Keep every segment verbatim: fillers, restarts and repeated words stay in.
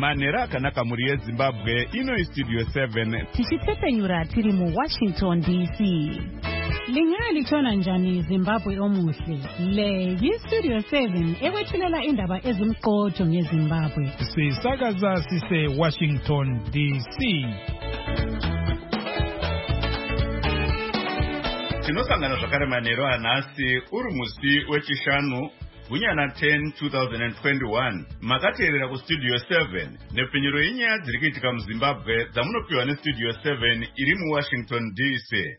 Manera akanaka muri yeZimbabwe ino Studio seven. Tichitepenyura tiri mu Washington D C. Lingali chona njani Zimbabwe omuhle. Le yi Studio seven ewethulela indaba ezimqotho ngeZimbabwe. Sisakaza sise Washington D C. Tinosangana zvakare manheru anhasi uri musi wechishanu gunyana ten twenty twenty-one makateerera kuStudio seven nepfenyuro yenyaya dziri kuitika muZimbabwe dzamunopiwa neStudio seven iri muWashington D C.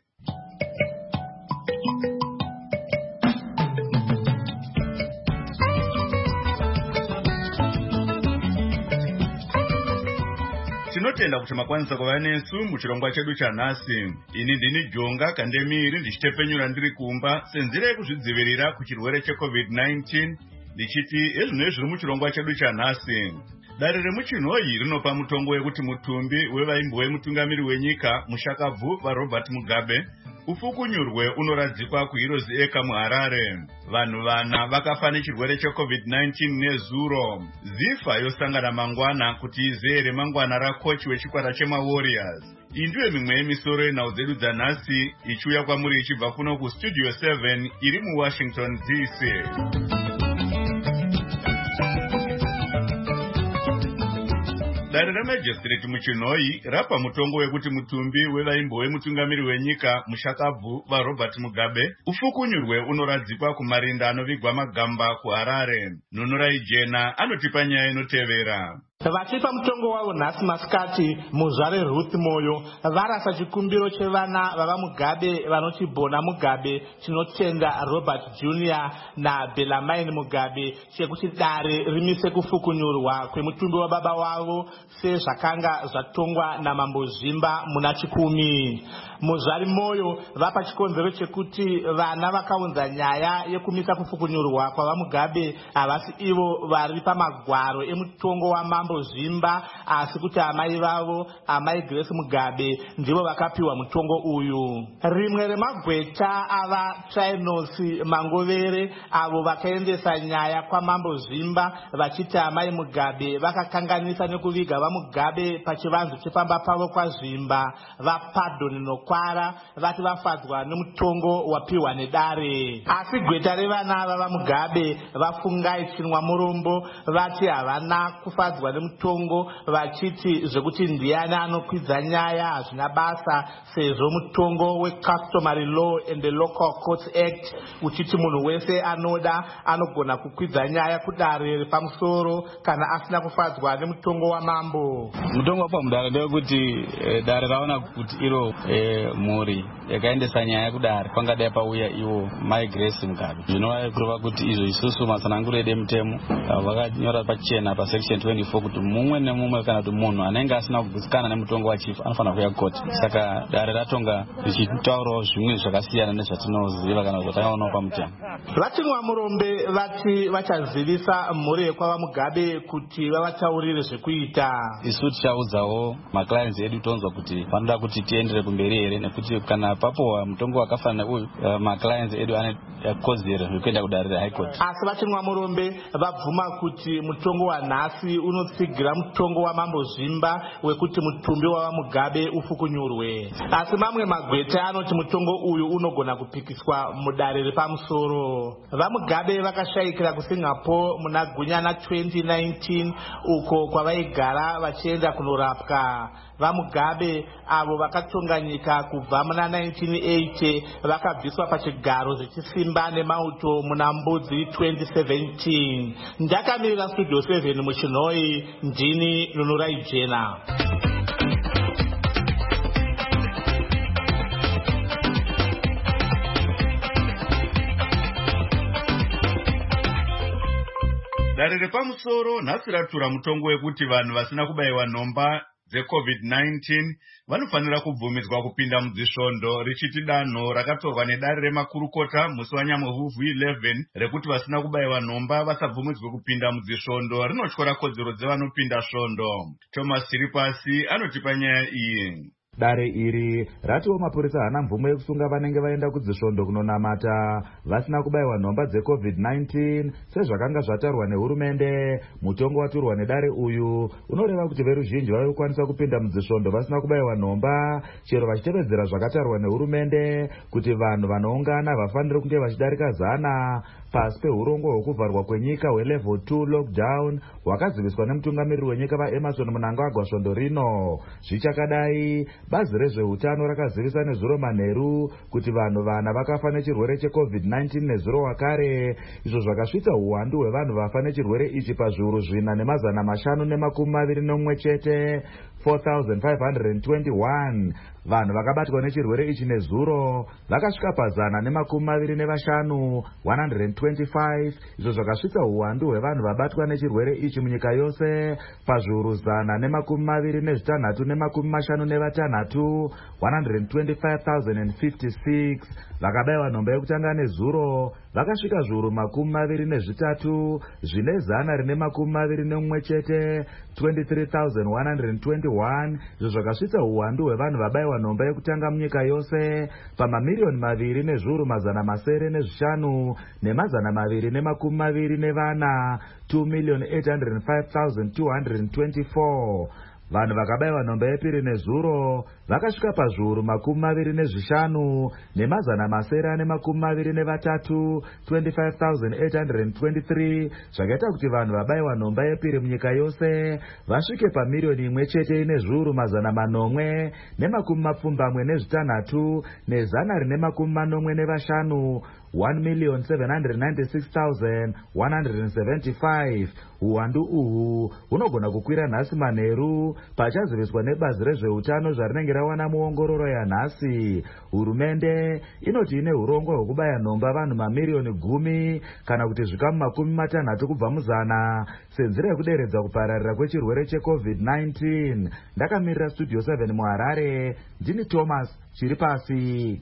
Tinotenda kuti makwanisa kuva nesu muchirongwa chedu chanhasi. Ini ndini Jonga Kandemiri ndichitepenyura ndiri kumba senzira yekuzvidzivirira kuchirwere cheCovid nineteen ndichiti ezvino zviri muchirongwa chedu chanhasi. Dare remuchinhoyi rinopa mutongo wekuti mutumbi wevaimbo mutungamiri wenyika Mushakabvu vaRobert Mugabe ufukunyurwe unoradzikwa kuHeroes Acre muHarare. Vanhu vana vakafa nechirwere cheCovid nineteen nezuro. Zifa yosangana mangwana kuti izere mangwana rakochi wechikwata chemaWarriors. Iyi ndiyo mimwe yemisoro yenhau dzedu dzanhasi ichiuya kwamuri ichibva kuno kuStudio seven iri muWashington D C. Dare remajistrate muchinhoyi rapa mutongo wekuti mutumbi wevaimbo wemutungamiri wenyika Mushakabvu vaRobert Mugabe ufukunyurwe unoradzikwa kumarinda anovigwa magamba kuHarare. Nunurai Jena anotipa nyaya inotevera. Vachipa mutongo wavo nhasi masikati muzvare Ruth Moyo varasa chikumbiro chevana vava Mugabe vanoti Bona Mugabe, chinotenda Robert Junior na Bellarmine Mugabe chekuti dare rimise kufukunyurwa kwemutumbi wababa wavo sezvakanga zvatongwa naMambo Zimba muna chikumi. Muzvari Moyo vapa chikonzero chekuti vana vakaunza nyaya yekumisa kufukunyurwa kwava Mugabe havasi ivo vari pamagwaro emutongo waMambo Zimba, asi kuti amai vavo amai Grace Mugabe ndivo vakapiwa mutongo uyu. Rimwe remagweta ava Trinos Mangovere avo vakaendesa nyaya kwaMambo Zimba vachiti amai Mugabe vakakanganisa nekuviga vaMugabe pachivanze chepamba pavo kwaZimba vaPardon noKwara vati vafadzwa nemutongo wapiwa nedare. Asi gweta revana vava Mugabe vafungai Chinwa Murombo vati havana kufadzwa nemutongo vachiti zvekuti ndiani anokwidza nyaya hazvina basa sezvo mutongo weCustomary Law and the Local Courts Act uchiti munhu wese anoda anogona kukwidza nyaya kudare repamusoro kana asina kufadzwa nemutongo wamambo. Mutongo wapa mudare ndewekuti eh, dare raona kuti iro eh, mhuri yakaendesa nyaya kudare pangadai pauya iwo mai Grace Mugabe. Zvinova kureva kuti izvo isusu matsananguro edemutemo vakanyora pachena pasection twenty-four kuti mumwe nemumwe kana kuti munhu anenge asina kugutsikana nemutongo wachifu anofanira kuuya koti. Saka dare ratonga richitaurawo zvimwe zvakasiyana nezvatinoziva kana zvatakaonawo pamutemo. Vachinwa Murombe vati vachazivisa mhuri yekwava Mugabe kuti vavataurire zvekuita. Isu tichaudzawo maclients edu tonzwa kuti vanoda kuti tiendere kumberi here nekuti kana papowa mutongo wakafanana uyu uh, maclients edu ane kodzero yekuenda kudare reHigh Court. Asi Vachinwa Murombe vabvuma kuti mutongo wanhasi unotsigira mutongo waMambo Zimba wekuti mutumbi wava Mugabe ufukunyurwe. Asi mamwe magweta anoti mutongo uyu unogona kupikiswa mudare repamusoro. VaMugabe vakashayikira kuSingapore muna gunyana twenty nineteen uko kwavaigara vachienda kunorapwa. VaMugabe avo vakatonga nyika kubva muna nineteen eighty vakabviswa pachigaro zvechisimba nemauto muna Mbudzi twenty seventeen. Ndakamirira Studio seven muchinhoyi ndini Nunurai Jena. Dare repamusoro nhasi ratura mutongo wekuti vanhu vasina kubayiwa nhomba dzeCovid nineteen vanofanira kubvumidzwa kupinda mudzisvondo richiti danho rakatorwa nedare remakurukota musi waNyamuvhuvhu eleven rekuti vasina kubayiwa nhomba vasabvumidzwe kupinda mudzisvondo rinotyora kodzero dzevanopinda svondo. Thomas Siripasi anotipa nyaya iyi. Dare iri ratiwo mapurisa hana mvumo yekusunga vanenge vaenda kudzisvondo kunonamata vasina kubayiwa nhomba dzecovid nineteen sezvakanga zvatarwa nehurumende. Mutongo waturwa nedare uyu unoreva kuti veruzhinji vave kukwanisa kupinda mudzisvondo vasina kubayiwa nhomba chero vachitevedzera zvakatarwa nehurumende kuti vanhu vanoungana vafanire kunge vachidarika zana pasi peurongo hwekuvharwa kwenyika hwelevel two lockdown hwakaziviswa nemutungamiriri wenyika vaEmerson Mnangagwa svondo rino. Zvichakadai, bazi rezveutano rakazivisa nezuro manheru kuti vanhu vana vakafa nechirwere checovid nineteen nezuro wakare, izvo zvakasvitsa uwandu hwevanhu vafa nechirwere ichi pazviuru zvina nemazana mashanu nemakumi maviri nomwe chete, four thousand five hundred twenty-one. Vanhu vakabatwa nechirwere ichi nezuro vakasvika pazana nemakumi maviri nevashanu, one hundred twenty-five, izvo zvakasvitsa uwandu hwevanhu vabatwa nechirwere ichi munyika yose pazviuru zana nemakumi maviri nezvitanhatu nemakumi mashanu nevatanhatu, one hundred twenty-five thousand fifty-six. Vakabayiwa nhomba yekutanga nezuro vakasvika zviuru makumi maviri nezvitatu zvine zana rine makumi maviri nemwe chete, twenty-three thousand one hundred twenty-one, izvo zvakasvitsa uwandu hwevanhu vabayiwa nhomba yekutanga munyika yose pamamiliyoni maviri nezviuru mazana masere nezvishanu nemazana maviri nemakumi maviri nevana, two million eight hundred five thousand two hundred twenty-four. Vanhu vakabayiwa nhomba yepiri nezuro vakasvika pazviuru makumi maviri nezvishanu nemazana masere ane makumi maviri nevatatu, twenty-five thousand eight hundred twenty-three, zvakaita kuti vanhu vabayiwa nhomba yepiri munyika yose vasvike pamiliyoni imwe chete ine zviuru mazana manomwe nemakumi mapfumbamwe nezvitanhatu nezana rine makumi manomwe nevashanu, one million seven hundred ninety-six thousand one hundred seventy-five. Uwandu uhu hunogona kukwira nhasi manheru pachaziviswa nebazi rezveutano zvarinenge rawana muongororo yanhasi. Hurumende inoti ine urongo hwekubaya nhomba vanhu mamiliyoni gumi kana kuti zvikamu makumi matanhatu kubva muzana senzira yekuderedza kupararira kwechirwere checovid nineteen. Ndakamirira studio seven muHarare, ndini Thomas chiri pasi.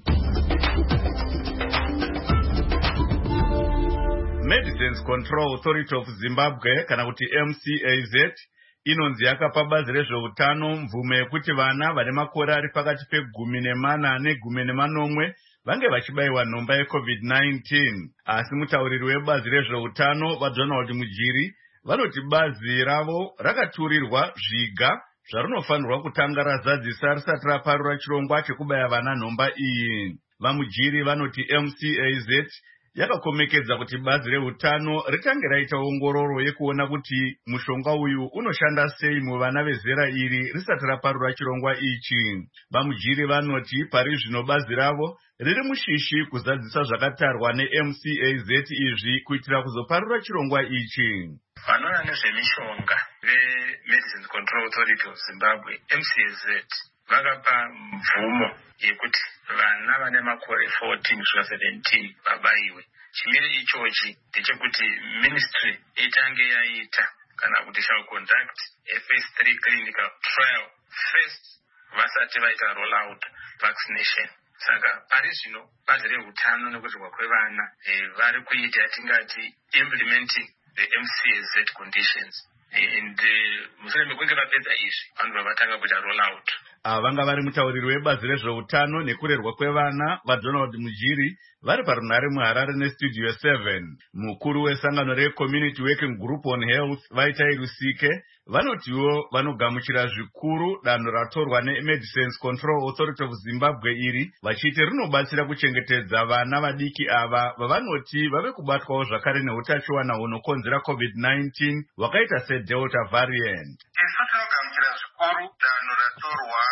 Medicines Control Authority of Zimbabwe kana kuti M C A Z inonzi yakapa bazi rezveutano mvumo yekuti vana vane makore ari pakati pegumi nemana negumi nemanomwe vange vachibayiwa nhomba yecovid nineteen. Asi mutauriri webazi rezveutano vaDonald Mujiri vanoti bazi ravo rakaturirwa zviga zvarinofanirwa kutanga razadzisa risati raparura chirongwa chekubaya vana nhomba iyi. VaMujiri vanoti M C A Z yakakomekedza kuti bazi reutano ritange raita ongororo yekuona kuti mushonga uyu unoshanda sei muvana vezera iri risati raparura chirongwa ichi. VaMujiri vanoti pari zvino bazi ravo riri mushishi kuzadzisa zvakatarwa neM C A Z izvi kuitira kuzoparura chirongwa ichi. Vanoona nezvemishonga veMedicines Control Authority of Zimbabwe M C A Z vakapa mvumo yekuti vana vane makore fourteen kusvika seventeen vabayiwe. Chimiro ichochi ndechekuti ministry itange yaita kana kuti shall conduct a phase three clinical trial first vasati vaita roll out vaccination. Saka pari zvino bazi reutano nekuzvikwa kwevana vari kuita yatingati implementing the M C A Z conditions. And mushure mekunge vapedza izvi vanhu vatanga kuita roll out. Vanga vari mutauriri webazi rezveutano nekurerwa kwevana vaDonald Mujiri vari parunhare muHarare nestudio seven. Mukuru wesangano reCommunity Working Group on Health Vaitai Rusike vanotiwo vanogamuchira zvikuru danho ratorwa neMedicines Control Authority of Zimbabwe iri vachiti rinobatsira kuchengetedza vana vadiki ava vavanoti vave kubatwawo zvakare neutachiwana hunokonzera covid nineteen hwakaita seDelta variant. Isu tinogamuchira zvikuru danho ratorwa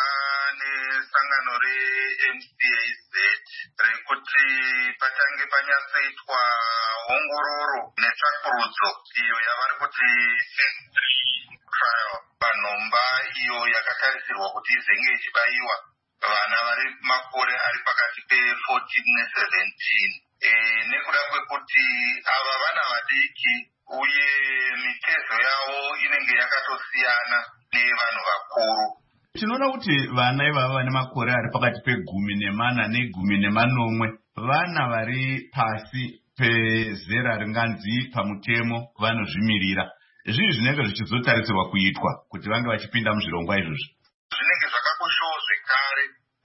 nesangano reM C A Z rekuti patange panyatsoitwa ongororo netsvakurudzo iyo yavari kuti trial panomba iyo yakatarisirwa kuti izenge ichibayiwa vana vari makore ari pakati pe-fourteen ne-seventeen. E, nekuda kwekuti ava vana vadiki uye mitezo yavo inenge yakatosiyana nevanhu vakuru. Tinoona kuti vana ivava vane makore ari pakati pegumi nemana negumi nemanomwe vana vari pasi pezera ringanzi pamutemo vanozvimirira. Izvi zvinenge zvichizotarisirwa kuitwa kuti vange vachipinda muzvirongwa izvozvi. Zvinenge zvakakoshawo zvekare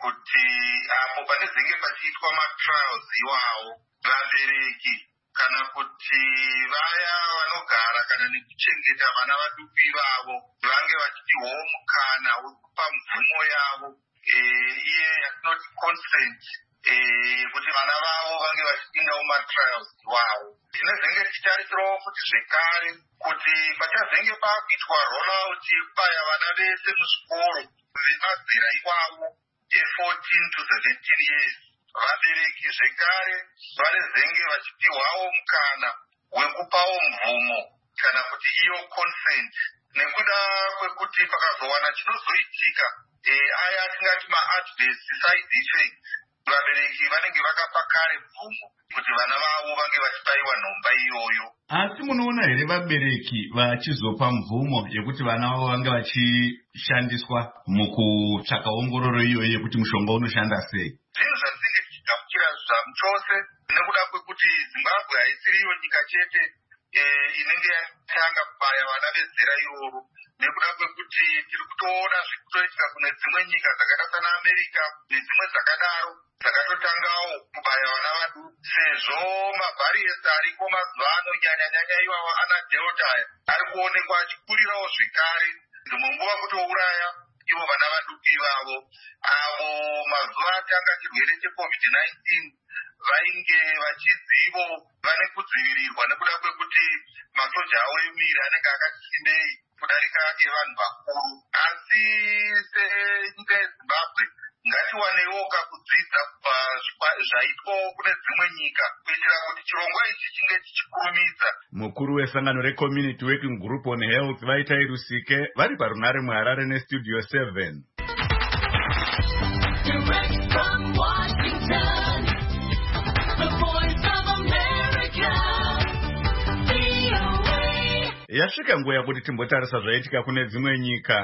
kuti apo panezenge pachiitwa matrials iwawo, vabereki kana kuti vaya vanogara kana nekuchengeta vana vaduku vavo vange vachipiwawo mukana wekupa mvumo yavo iye yatinoti consent kuti vana vavo vange vachipindawo matrials iwawo. Tinezenge tichitarisirawo kuti zvekare kuti pachazenge pakuitwa rollout yekubaya vana vese muzvikoro vemazera iwavo e14 to seventeen years, vabereki zvekare vanezenge vachipiwawo mukana wekupawo mvumo kana kuti iyo consent, nekuda kwekuti pakazowana chinozoitika aya atingati ma-adverse side effects, vabereki vanenge vakapa kare mvumo kuti vana vavo vange vachibaiwa nhomba iyoyo. Asi munoona here vabereki vachizopa mvumo yekuti vana vavo vange vachishandiswa mukutsvaka ongororo iyoyo yekuti mushonga unoshanda sei? Zvinhu zvatinenge tichigamuchira zvamu chose nekuda kwekuti Zimbabwe haisiriyo nyika chete inenge yatanga kubaya vana vezera iroro, nekuda kwekuti tiri kutoona zviri kutoitika kune dzimwe nyika dzakaita sana America nedzimwe dzakadaro dzakatotangawo kubaya vana vadu, sezvo mabhariesi ariko mazuva ano nyanya-nyanya iwawo ana delta ari kuonekwa achikurirawo zvekare, dzimwe nguva kutouraya ivo vana vaduku ivavo avo mazuva atanga chirwere checovid nineteen vainge vachizivo vane kudzivirirwa nekuda kwekuti masoja avo emiri anenge akati simbei kudarika evanhu vakuru. Asi senyika yeZimbabwe ngatiwanewo kakudzidza kubva zvaitwa kune dzimwe nyika kuitira kuti chirongwa ichi chinge chichikurumidza. Mukuru wesangano reCommunity Working Group on Health Vaitai Rusike vari parunare muHarare neStudio seven. Direct from Washington, the voice of America, V O A. Yasvika nguva yakuti timbotarisa zvaitika kune dzimwe nyika.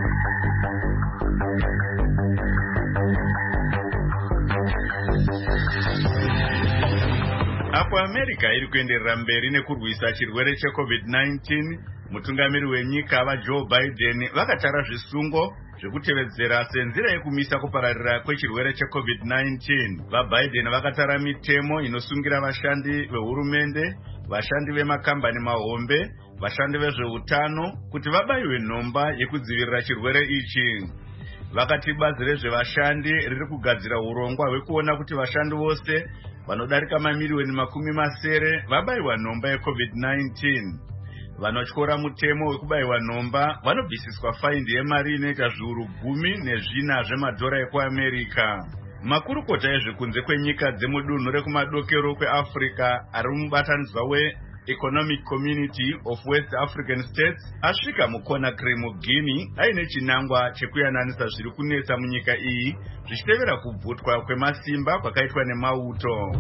Apo America iri kuenderera mberi nekurwisa chirwere checovid nineteen, mutungamiri wenyika vaJoe Biden vakatara zvisungo zvekutevedzera senzira yekumisa kupararira kwechirwere checovid nineteen. VaBiden vakatara mitemo inosungira vashandi vehurumende, vashandi vemakambani mahombe, vashandi vezveutano kuti vabaiwe nhomba yekudzivirira chirwere ichi. Vakati bazi rezvevashandi riri kugadzira urongwa hwekuona kuti vashandi vose vanodarika mamiliyoni makumi masere vabaiwa nhomba yecovid nineteen. Vanotyora mutemo wekubayiwa nhomba vanobvisiswa faindi yemari inoita zviuru gumi nezvina zvemadhora ekuAmerica. Makurukota ezvekunze kwenyika dzemudunhu rekumadokero kweAfrica ari mubatanidzwa weEconomic Community of West African States asvika muConakry muGuinea aine chinangwa chekuyananisa zviri kunetsa munyika iyi zvichitevera kubvutwa kwemasimba kwakaitwa nemauto.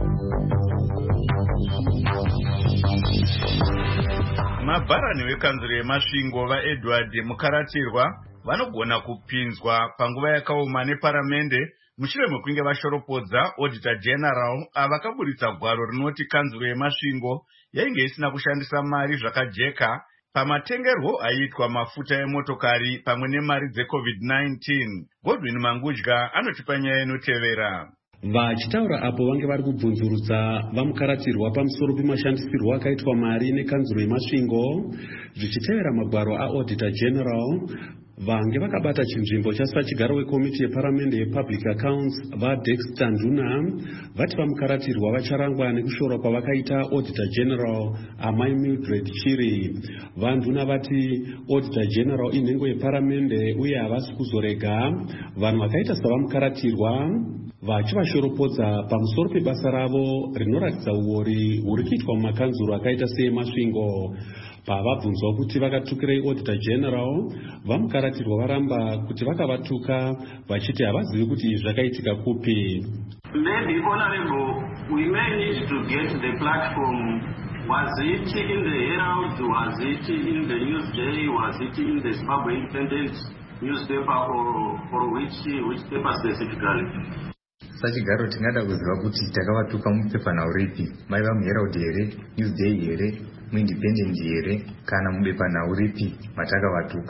Mabharani vekanzuro yemasvingo vaEdward Mukaratirwa vanogona kupinzwa panguva yakaoma neparamende mushure mekunge vashoropodza Auditor General avakaburitsa gwaro rinoti kanzuro yemasvingo yainge isina kushandisa mari zvakajeka pamatengerwo aiitwa mafuta emotokari pamwe nemari dzecovid nineteen. Godwin Mangudya anotipa nyaya inotevera. Vachitaura apo vange vari kubvunzurudza vamukaratirwa pamusoro pemashandisirwo akaitwa mari nekanzuro yemasvingo zvichitevera magwaro aAuditor General, vange vakabata chinzvimbo chasachigaro wekomiti yeparamende yepublic accounts vaDexter Nduna vati vamukaratirwa vacharangwa nekushorwa kwavakaita Auditor General Amai Mildred Chiri. VaNduna vati Auditor General inhengo yeparamende uye havasi kuzorega vanhu vakaita savamukaratirwa vachivashoropodza pamusoro pebasa ravo rinoratidza uori huri kuitwa mumakanzuro akaita seemasvingo. Pavabvunzwa kuti vakatukirei Auditor General, vamukaratirwa varamba kuti vakavatuka vachiti havazivi kuti zvakaitika kupi. Maybe, Honorable, we may need to get the platform. Was it in the Herald? Was it in the Newsday? Was it in the Zimbabwe Independent newspaper, or, or which, which paper specifically? Sachigaro tingada kuziva kuti takavatuka mupepanhau ripi, maiva muHerald here, Newsday here, muIndependent here, kana mubepanhau ripi matakavatuka.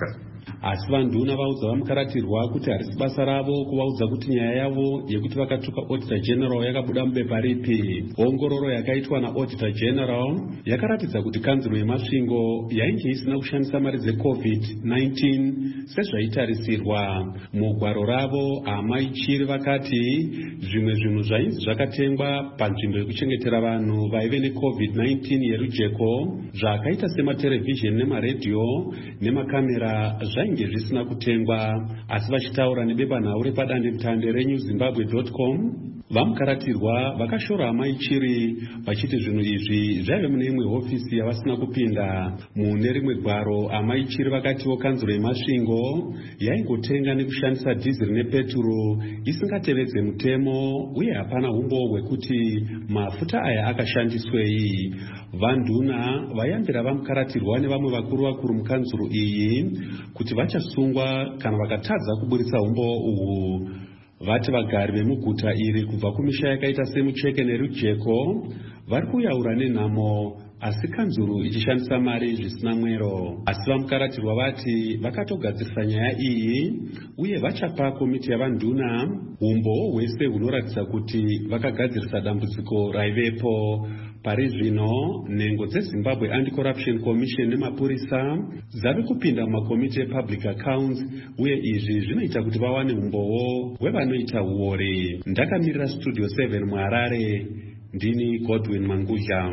asi vanduna vaudza vamukaratirwa kuti harisi basa ravo kuvaudza kuti nyaya yavo yekuti vakatuka auditor general yakabuda mubepa ripi. Ongororo yakaitwa naauditor general yakaratidza kuti kanzuro yemasvingo yainge isina kushandisa mari dzecovid nineteen sezvaitarisirwa. Mugwaro ravo amai Chiri vakati zvimwe zvinhu zvainzi zvakatengwa panzvimbo yekuchengetera vanhu vaive necovid nineteen yerujeko zvakaita sematerevhizheni nemaredhiyo nemakamera zvainge zvisina kutengwa. Asi vachitaura nebepanhau repadandemutande renew zimbabwe dot com vamukaratirwa vakashora amai Chiri vachiti zvinhu izvi zvaive mune imwe hofisi yavasina kupinda. Mune rimwe gwaro amai Chiri vakatiwo kanzuro yemasvingo yaingotenga nekushandisa dhiziri nepeturu isingatevedze mutemo uye hapana umbo hwekuti mafuta aya akashandiswei. Vanduna vayambira vamukaratirwa nevamwe vakuru vakuru mukanzuro iyi kuti vachasungwa kana vakatadza kuburitsa umbo uhu. Vati vagari vemuguta iri kubva kumisha yakaita semucheke nerujeko vari kuyaura nenhamo asi kanzuro ichishandisa mari zvisina mwero. Asi vamukaratirwa vati vakatogadzirisa nyaya iyi uye vachapa komiti yavanduna umbo hwese hunoratidza kuti vakagadzirisa dambudziko raivepo. Pari zvino nhengo dzeZimbabwe Anti-Corruption Commission nemapurisa dzave kupinda mumakomiti epublic accounts uye izvi zvinoita kuti vawane umbowo hwevanoita uore. Ndakamirira studio seven muHarare, ndini Godwin Mangudla.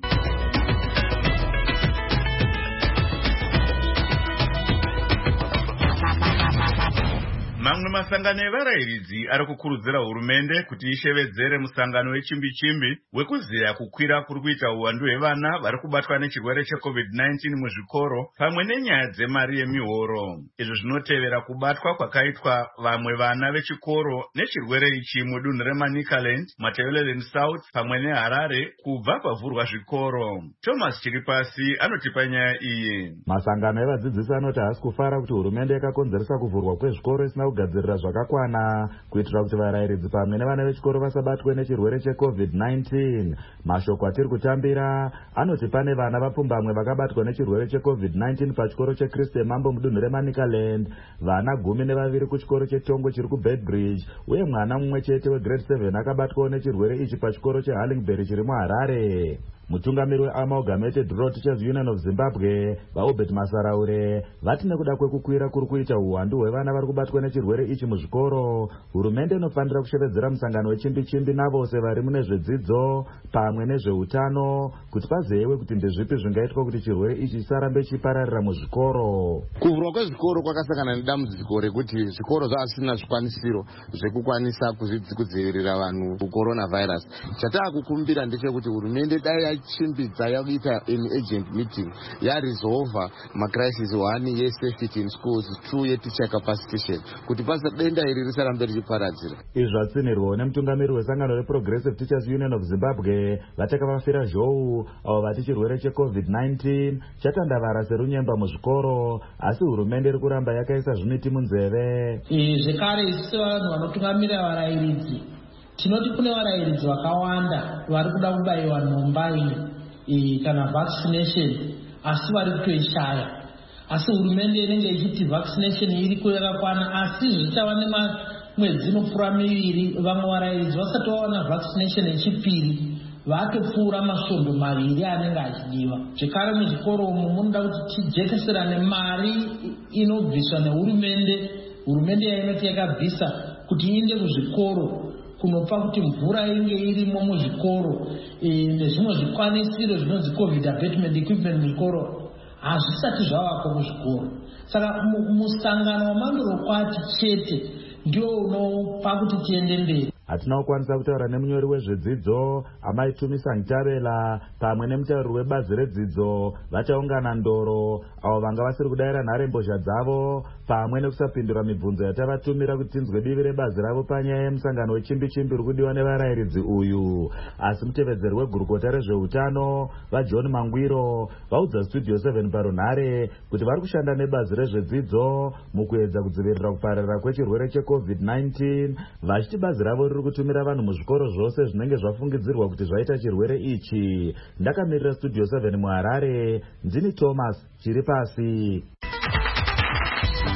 Mamwe masangano evarayiridzi ari kukurudzira hurumende kuti ishevedzere musangano wechimbi-chimbi wekuziya kukwira kuri kuita uwandu hwevana vari kubatwa nechirwere checovid nineteen muzvikoro pamwe nenyaya dzemari yemihoro. Izvo zvinotevera kubatwa kwakaitwa vamwe vana vechikoro nechirwere ichi mudunhu reManicaland, Matabeleland South pamwe neHarare kubva pavhurwa zvikoro. Thomas Chiripasi anotipa nyaya iyi. Masangano evadzidzisi anoti haasi kufara kuti hurumende yakakonzeresa kuvhurwa kwezvikoro isina kugadzirira zvakakwana kuitira kuti varayiridzi pamwe nevana vechikoro vasabatwe nechirwere checovid nineteen. Mashoko atiri kutambira anoti pane vana vapfumbamwe vakabatwa nechirwere checovid nineteen pachikoro cheKriste Mambo mudunhu reManicaland, vana gumi nevaviri kuchikoro cheTongo chiri kuBedbridge uye mwana mumwe chete wegrade seven akabatwawo nechirwere ichi pachikoro cheHallingbury chiri muHarare. Mutungamiri weAmalgamated Rural Teachers Union of Zimbabwe vaUbert Masaraure vati nekuda kwekukwira kuri kuita uwandu hwevana vari kubatwa nechirwere ichi muzvikoro, hurumende inofanira kushevedzera musangano wechimbi-chimbi navose vari mune zvedzidzo pamwe nezveutano kuti pazeyiwe kuti ndezvipi zvingaitwa kuti chirwere ichi chisarambe chipararira muzvikoro. Kuvhurwa kwezvikoro kwakasangana nedambudziko rekuti zvikoro zvasina zvikwanisiro zvekukwanisa kudzivirira vanhu kucoronavirus. Chataakukumbira ndechekuti hurumende dai chimbidza yakuita an agent meeting yaresolva macrisis one yesafety in schools, two yeteacher capacitation kuti pasa denda iri risarambe richiparadzira. Izvi zvatsinirwawo nemutungamiri wesangano reProgressive Teachers Union of Zimbabwe vatakavafira zhou avo vati chirwere checovid nineteen chatandavara serunyemba muzvikoro asi hurumende iri kuramba yakaisa zvimiti munzeve. Zvekare isi vanhu vanotungamira varayiridzi tinoti kune varayiridzi vakawanda vari kuda kubayiwa nhomba iyi kana vaccination asi vari kutoishaya. Asi hurumende inenge ichiti vaccination iri yakakwana asi zvichava nemwedzi inopfuura miviri vamwe varayiridzi vasati vawana vaccination yechipiri vatopfuura masvondo maviri anenge achidiwa. Zvekare muzvikoro umu munoda kuti tijekeserane mari inobviswa nehurumende, hurumende yainoti yakabvisa kuti iinde kuzvikoro kunopa kuti mvura inge irimo muzvikoro nezvimwe zvikwanisiro zvinonzi covid abatement equipment muzvikoro hazvisati zvavako muzvikoro. Saka musangano wamandorokwati chete ndio unopa kuti tiende mberi. Hatina kukwanisa kutaura nemunyori wezvedzidzo amai Tumisa Ntavela pamwe nemutauriri webazi redzidzo vachaungana ndoro avo vanga vasiri kudayira nharembozha dzavo pamwe nekusapindura mibvunzo yatavatumira kuti tinzwe divi rebazi ravo panyaya yemusangano wechimbi-chimbi uri kudiwa nevarayiridzi uyu. Asi mutevedzeri wegurukota rezveutano vaJohn Mangwiro vaudza Studio seven parunhare kuti vari kushanda nebazi rezvedzidzo mukuedza kudzivirira kupararira kwechirwere checovid nineteen vachiti bazi ravo riri kutumira vanhu muzvikoro zvose zvinenge zvafungidzirwa kuti zvaita chirwere ichi. Ndakamirira Studio seven muHarare, ndini Thomas Chiripasi.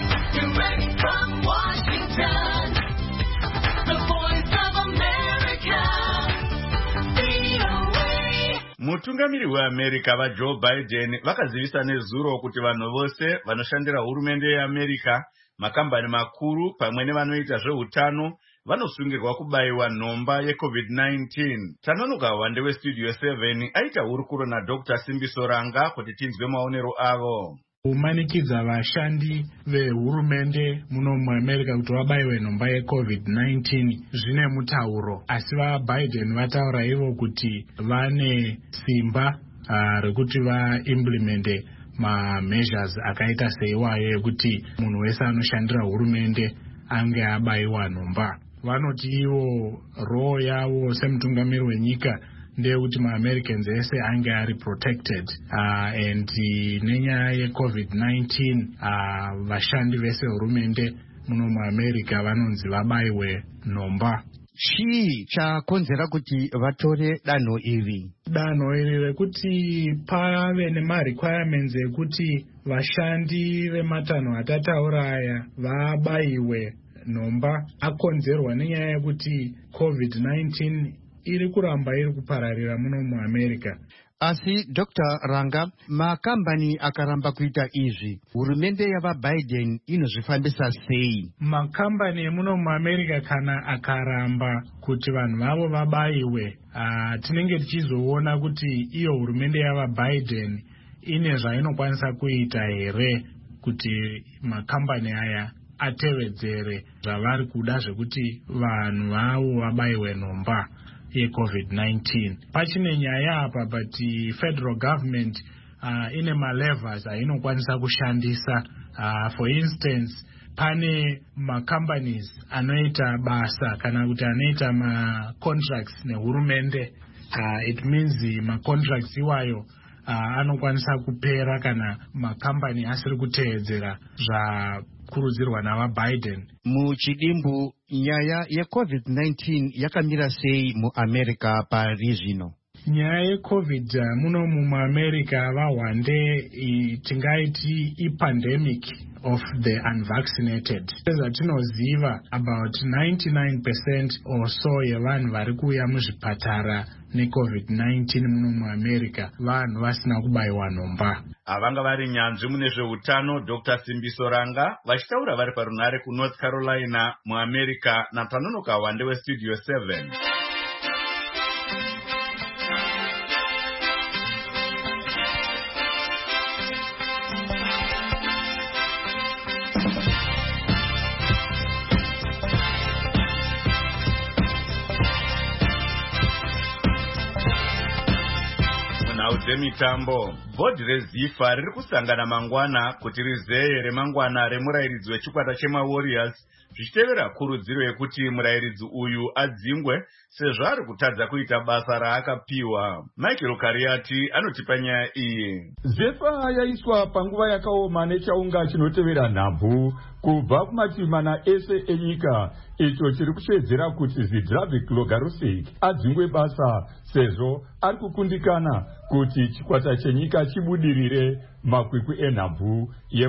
mutungamiri weamerica vajoe biden vakazivisa nezuro kuti vanhu vose vanoshandira hurumende yeamerica, makambani makuru pamwe nevanoita zveutano vanosungirwa kubayiwa nhomba yecovid nineteen. Tanonoka wande westudio seven aita hurukuro nadr Simbiso Ranga kuti tinzwe maonero avo. Kumanikidza vashandi vehurumende muno muamerica kuti vabayiwe nhomba yecovid nineteen zvine mutauro, asi vaBiden vataura ivo kuti vane simba uh, rekuti vaimplemente mameasures akaita seiwayo ekuti munhu wese anoshandira hurumende ange abayiwa nhomba. Vanoti ivo roho yavo semutungamiri wenyika ndeyekuti maAmericans ese ange ari protected uh, and uh, nenyaya yecovid nineteen uh, vashandi vese hurumende muno muamerica vanonzi vabayiwe nhomba. Chii chakonzera kuti vatore danho iri? Danho iri rekuti pave nemarequirements ekuti vashandi vematanho atataura aya vabayiwe nhomba akonzerwa nenyaya yekuti covid nineteen iri kuramba iri kupararira muno muamerica. Asi Doctor Ranga, makambani akaramba kuita izvi, hurumende yavaBiden inozvifambisa sei? Makambani emuno muamerica kana akaramba kuti vanhu vavo vabayiwe, uh, tinenge tichizoona kuti iyo hurumende yavaBiden ine zvainokwanisa kuita here kuti makambani aya atevedzere zvavari kuda zvekuti vanhu vavo vabayiwe nhomba yecovid nineteen. Pachine nyaya apa but federal government uh, ine malevers ainokwanisa kushandisa. Uh, for instance, pane macompanies anoita basa kana kuti anoita ma-contracts nehurumende. Uh, it means ma-contracts iwayo uh, anokwanisa kupera kana makambani asiri kuteedzera zvakurudzirwa navaBiden. Muchidimbu, nyaya yecovid nineteen yakamira sei muAmerica pari zvino? Nyaya yecovid muno muAmerica vahwande tingaiti ipandemic of the unvaccinated. Zvatinoziva about ninety-nine percent or so yevanhu vari kuuya muzvipatara necovid nineteen muno muAmerica vanhu vasina kubayiwa nhomba. Avanga vari nyanzvi mune zveutano Dr Simbiso Ranga vachitaura vari parunare kuNorth Carolina muAmerica naTanonoka wande westudio seven. Mitambo bhodhi rezifa riri kusangana mangwana kuti rizeye remangwana remurayiridzi wechikwata chemaWarriors zvichitevera kurudziro yekuti murayiridzi uyu adzingwe sezvo ari kutadza kuita basa raakapiwa. Michael Kariati anotipa nyaya iyi. Zefa yaiswa panguva yakaoma nechaunga chinotevera nhabvu kubva kumativi mana ese enyika, icho chiri kusvedzera kuti Zydravik Logarusik adzingwe basa sezvo ari kukundikana kuti chikwata chenyika chibudirire makwikwi enhabvu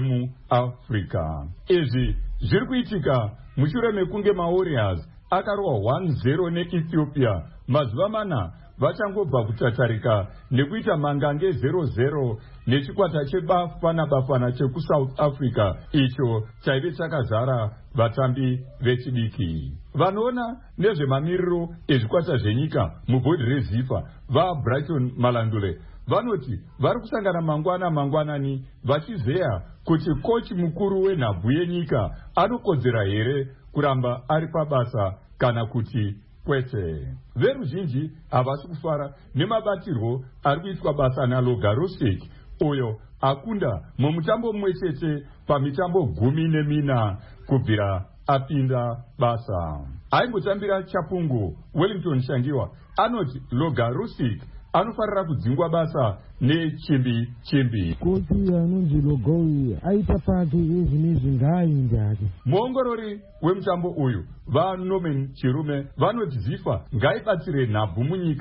yemuAfrica. Izvi zviri kuitika mushure mekunge maWarriors akarohwa one zero neEthiopia mazuva mana vachangobva kutatarika nekuita mangange zero zero nechikwata chebafana bafana chekuSouth Africa, icho chaive chakazara vatambi vechidiki. Vanoona nezvemamiriro ezvikwata zvenyika mubhodhi rezifa vaBrighton Malandule vanoti vari kusangana mangwana mangwanani vachizeya kuti kochi mukuru wenhabvu yenyika anokodzera here kuramba ari pabasa kana kuti kwete. Veruzhinji havasi kufara nemabatirwo ari kuitwa basa naLogarusik, uyo akunda mumutambo mumwe chete pamitambo gumi nemina kubvira apinda basa. Aimbotambira Chapungu Wellington Shangiwa anoti Logarusik anofarira kudzingwa basa nechimbi chimbi. Kochi anonzi Logowi aita pato yezvinezvi ngaainde hake. Muongorori wemutambo uyu vaNorman Chirume vanoti zifa ngaibatsire nhabvu munyika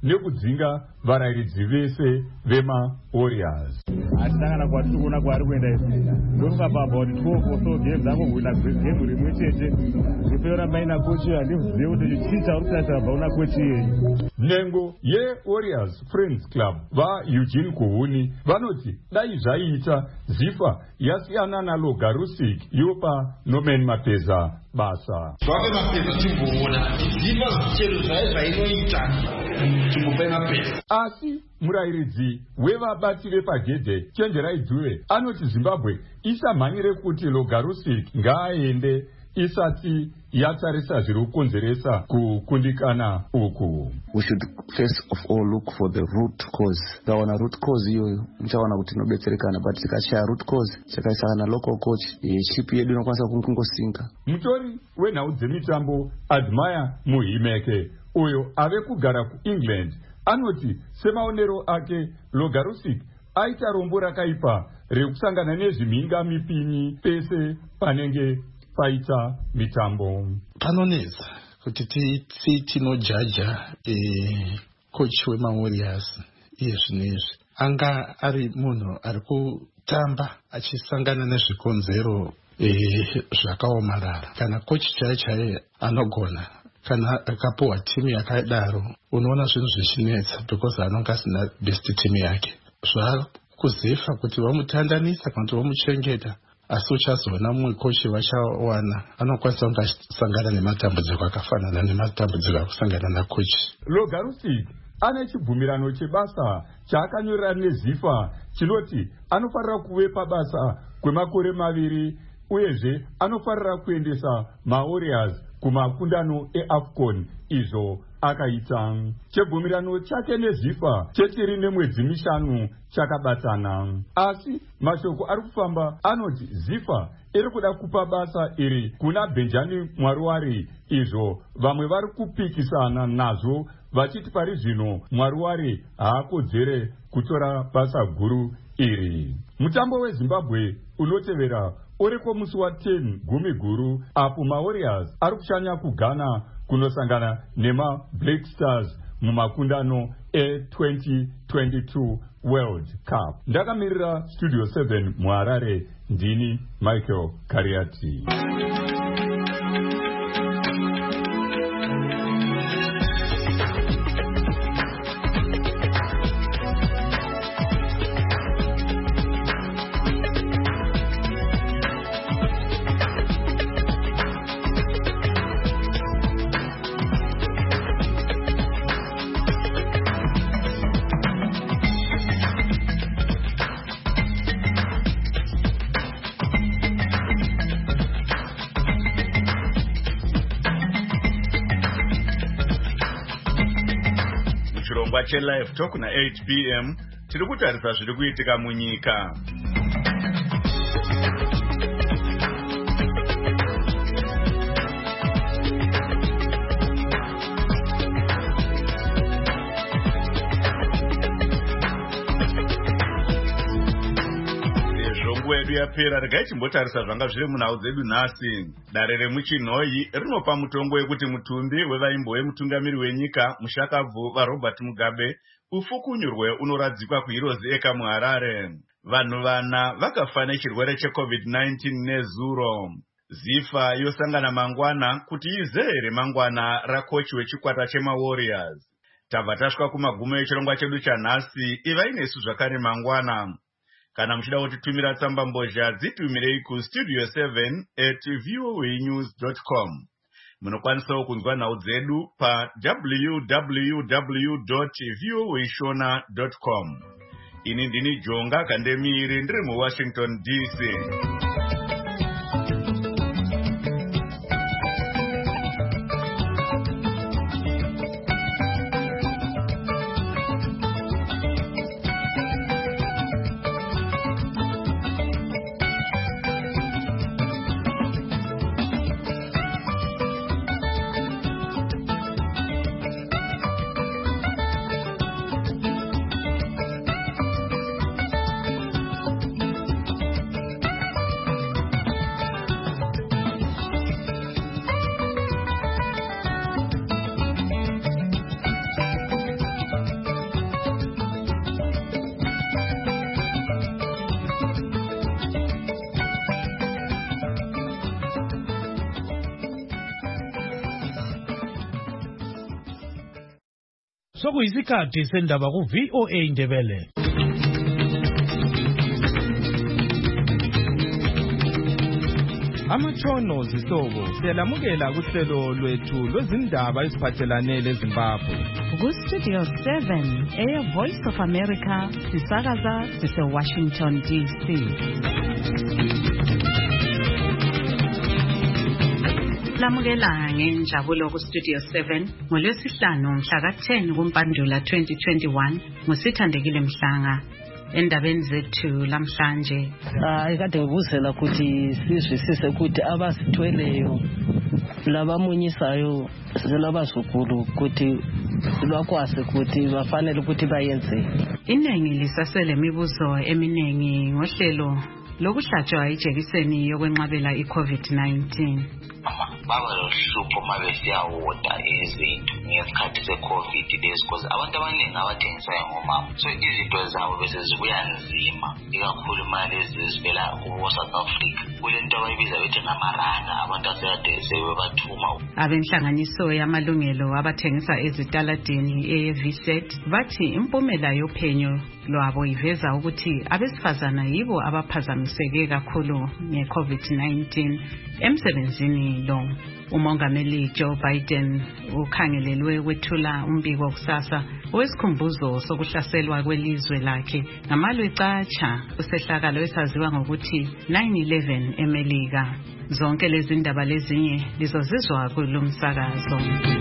nekudzinga varayiridzi vese vemawarriors. Atisangana kwatiri kuona kwari kuenda isi ndofunga pabva kuti twelve or so games angohwina gemu rimwe chete ndipeyora maina kochi handizive kuti chii chauri kutarisa bva una kochi iyeye. Nhengo yeWarriors Friends Club vaEugene Kuhuni vanoti dai zvaiita zifa yasiyana naLogarusik yopa Norman Mapeza basa. Zvave Mapeza timboona zifa chero zvai zvainoita timbopai Mapeza. Asi murayiridzi wevabati vepagedhe Chenjerai Dzuve anoti Zimbabwe isamhanyire kuti Logarusik ngaaende isati yatarisa zviri kukonzeresa kukundikana uku. We should first of all look for the root cause. Taona root cause iyoyo muchaona kuti inobetserekana, but tikashaya root cause tikaisana na local coach ship yedu inokwanisa kungosinka. Mutori wenhau dzemitambo Admire Muhimeke uyo ave kugara kuEngland anoti semaonero ake Logarusik aita rombo rakaipa rekusangana nezvimhinga mipinyi pese panenge paita mitambo. Panoneza kuti tinojaja coach wemaWarriors iye zvinezvi anga ari munhu ari kutamba achisangana nezvikonzero zvakaomarara. Kana coach chaiye chaiye anogona kana akapuwa timu yakadaro unoona zvinhu zvichinetsa because anonge asina best team yake. Zvakuzifa kuti vamutandanisa kana kuti vamuchengeta, asi uchazoona mumwe kochi vachawana anokwanisa kunge achisangana nematambudziko akafanana nematambudziko akusangana nakochi. Logarusik ane chibvumirano chebasa chaakanyorera nezifa chinoti anofarira kuve pabasa kwemakore maviri uyezve anofarira kuendesa maWarriors kumakundano eAFCON izvo akaita. Chibvumirano chake nezifa chechiri nemwedzi mishanu chakabatana, asi mashoko ari kufamba anoti zifa iri kuda kupa basa iri kuna Benjani Mwaruware izvo vamwe vari kupikisana nazvo vachiti pari zvino Mwaruware haakodzere kutora basa guru iri. Mutambo weZimbabwe unotevera uriko musi wa ten gumi guru apo maWarriors ari kushanya kuGhana kunosangana nema Black Stars mumakundano e-twenty twenty-two World Cup. Ndakamirira Studio seven muHarare, ndini Michael Kariati. Live talk na eight p m tiri kutarisa zviri kuitika munyika. Zvongo yedu yapera regai timbotarisa zvanga zviri munhau dzedu nhasi. Dare remuchinhoyi rinopa mutongo wekuti mutumbi wevaimbo wemutungamiri wenyika Mushakabvu vaRobert Mugabe ufukunyurwe unoradzikwa kuHeroes Eka muHarare. Vanhu vana vakafa nechirwere checovid nineteen nezuro. Zifa yosangana mangwana kuti izere mangwana rakochi wechikwata chemaWarriors. Tabva tasvika kumagumo echirongwa chedu chanhasi, ivai nesu zvakare mangwana. Kana muchida kutitumira tsamba mbozha dzitumirei kustudio seven at voanews dot com. Munokwanisawo kunzwa nhau dzedu pa w w w dot voashona dot com. Ini ndini Jonga Kandemiri ndiri muWashington D C. sokuyisikhathi sendaba ku-V O A Ndebele. Amatshono zihlobo siyalamukela kuhlelo lwethu lwezindaba eziphathelane leZimbabwe. Ku-Studio seven, Air Voice of America, sisakaza sise-Washington D C. Lamukela ngenjabulo ku-Studio seven ngolwesihlanu mhla ka-ten kuMpandula twenty twenty-one ngusithandekile Mhlanga. Endabeni zethu lamhlanje hayi kade ngibuzela ukuthi sizwisise ukuthi abasithweleyo labamunyisayo zelabazukulu ukuthi lwakwazi ukuthi bafanele ukuthi bayenze. Iningi lisasele imibuzo eminingi ngohlelo lokuhlatshwa ijekiseni yokwenqabela i-COVID nineteen. Baba lohlupho mabesiyawoda izinto ngesikhathi se-COVID lesi because abantu abaningi abathengisayo ngomama so izinto zabo bese zibuya nzima ikakhulu imali ezivela ku-South Africa kule nto abayibiza bethi ngamarana abantu aseyade sebebathuma. Abenhlanganiso yamalungelo abathengisa ezitaladini e-V S E T bathi impumela yophenyo lwabo iveza ukuthi abesifazana yibo abaphazamiseke kakhulu nge-COVID nineteen emsebenzini lo. Umongameli Joe Biden ukhangelelwe kwethula umbiko kusasa owesikhumbuzo sokuhlaselwa kwelizwe lakhe ngamalwe catsha kusehlakalo esaziwa ngokuthi nine eleven eMelika. Zonke lezi ndaba lezinye lizozizwa kulomsakazo.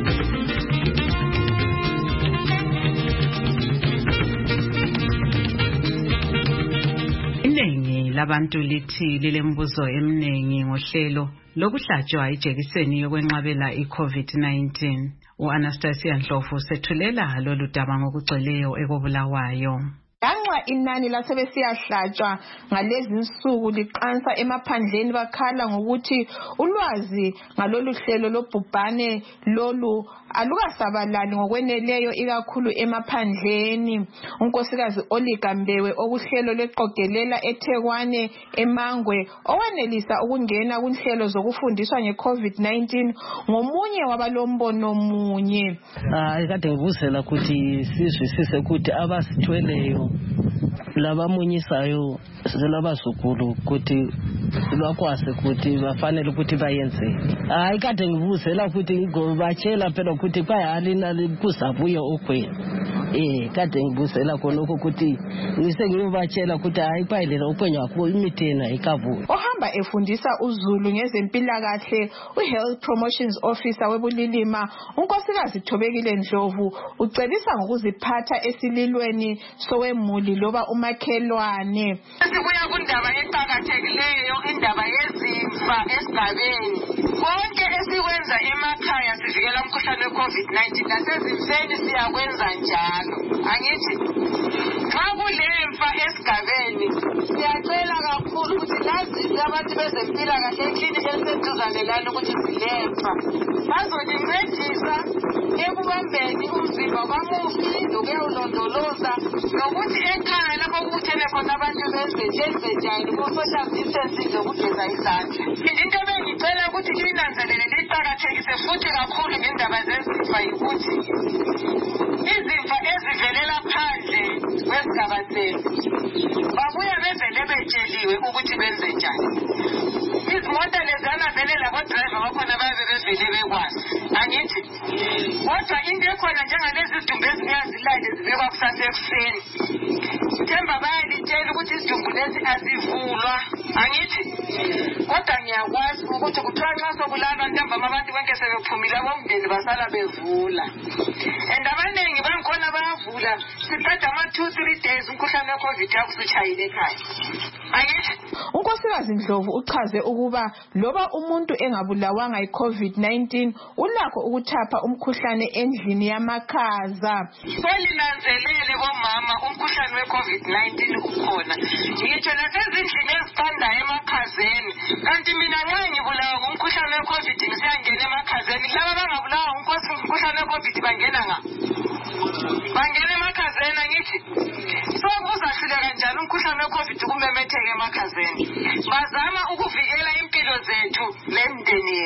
Iningi labantu lithi lilembuzo eminingi ngohlelo lokuhlatshwa ijekiseni yokwenqabela i-COVID nineteen. U-Anastasia Ndlovu sethulela lolu daba ngokugcweleyo ekobulawayo. Lanxa inani lasebesiyahlatshwa ngalezi nsuku liqansa emaphandleni bakhala ngokuthi ulwazi ngalolu hlelo lobhubhane lolu alukasabalali ngokweneleyo ikakhulu emaphandleni. Unkosikazi Olika Mbewe okuhlelo leqogelela eThekwani eMangwe owanelisa ukungena kunhlelo zokufundiswa nge-COVID nineteen ngomunye wabalombono munye. Hayi kade ngibuzela ukuthi sizwisise ukuthi abasithweleyo labamunyisayo zelabazukulu ukuthi lwakwazi ukuthi bafanele ukuthi bayenze. Hayi kade ngibuzela ukuthi ngibatshela phela ukuthi bayalina kuzabuye ukhwe. Eh kade ngibuzela khonoko ukuthi ngise ngiyobatshela ukuthi hayi bayilela ukhwenya wakho imithena ikavuka. Ohamba efundisa uZulu ngezempilakahle uHealth Promotions Officer webulilima unkosikazi Thobekile Ndlovu ucelisa ngokuziphatha esililweni sowemuli loba umakhelwane. Sibuya kundaba eqhakathekileyo indaba yezimfa esigabeni. Konke esikwenza emakhaya sivikela umkhuhlane we-COVID nineteen nasezimfeni siyakwenza njalo. Angithi xa kulemfa esigabeni siyacela kakhulu ukuthi lazi abantu bezempilakahle eklinikhi eliseduzane lani ukuthi zilemfa bazolincedisa ekubambeni umzimba kwamufi lokuyawulondoloza nokuthi ekhaya lapho kubuthene khona abantu benze njenze njani ku-social distancing lokugeza izandla. Into ebengicela ukuthi liyinanzelele liqakathekise futhi kakhulu ngendaba zezimfa yikuthi izimfa ezivelela phandle kwesigaba senu babuya bevele betsheliwe ukuthi benze njani. Izimota lezana vele labodrayiva bakhona bayabe bevele bekwazi. Angithi kodwa into ekhona njengalezi zidumbu ezingeyazilale zibekwa kusasa ekuseni themba bayalitshela ukuthi izidumbu lezi azivulwa. Angithi kodwa ngiyakwazi ukuthi kuthiwa nxa sokulala ntambama abantu bonke sebephumile abomndeni basala bevula and abaningi bangikhona bayavula siqeda ama-two three days umkhuhlane we-COVID yakusutshayile ekhaya. Angithi unkosikazi Ndlovu uchaze ukuba loba umuntu engabulawanga yi-COVID nineteen ulakho ukuthapha umkhuhlane endlini yamakhaza. Selinanzelele bomama umkhuhlane we-COVID nineteen ukhona. Ngitsho nasezindlini eziqandayo emakhazeni kanti mina nxa ngibulawa ngumkhuhlane we-COVID ngisiyangena emakhazeni laba bangabulawa ngumkhuhlane we-COVID bangena nga bangena emakhazeni. Angithi so kuzahluleka njani umkhuhlane we-COVID kumemetheke emakhazeni. Bazama ukuvikela impilo zethu nemndeni yethu.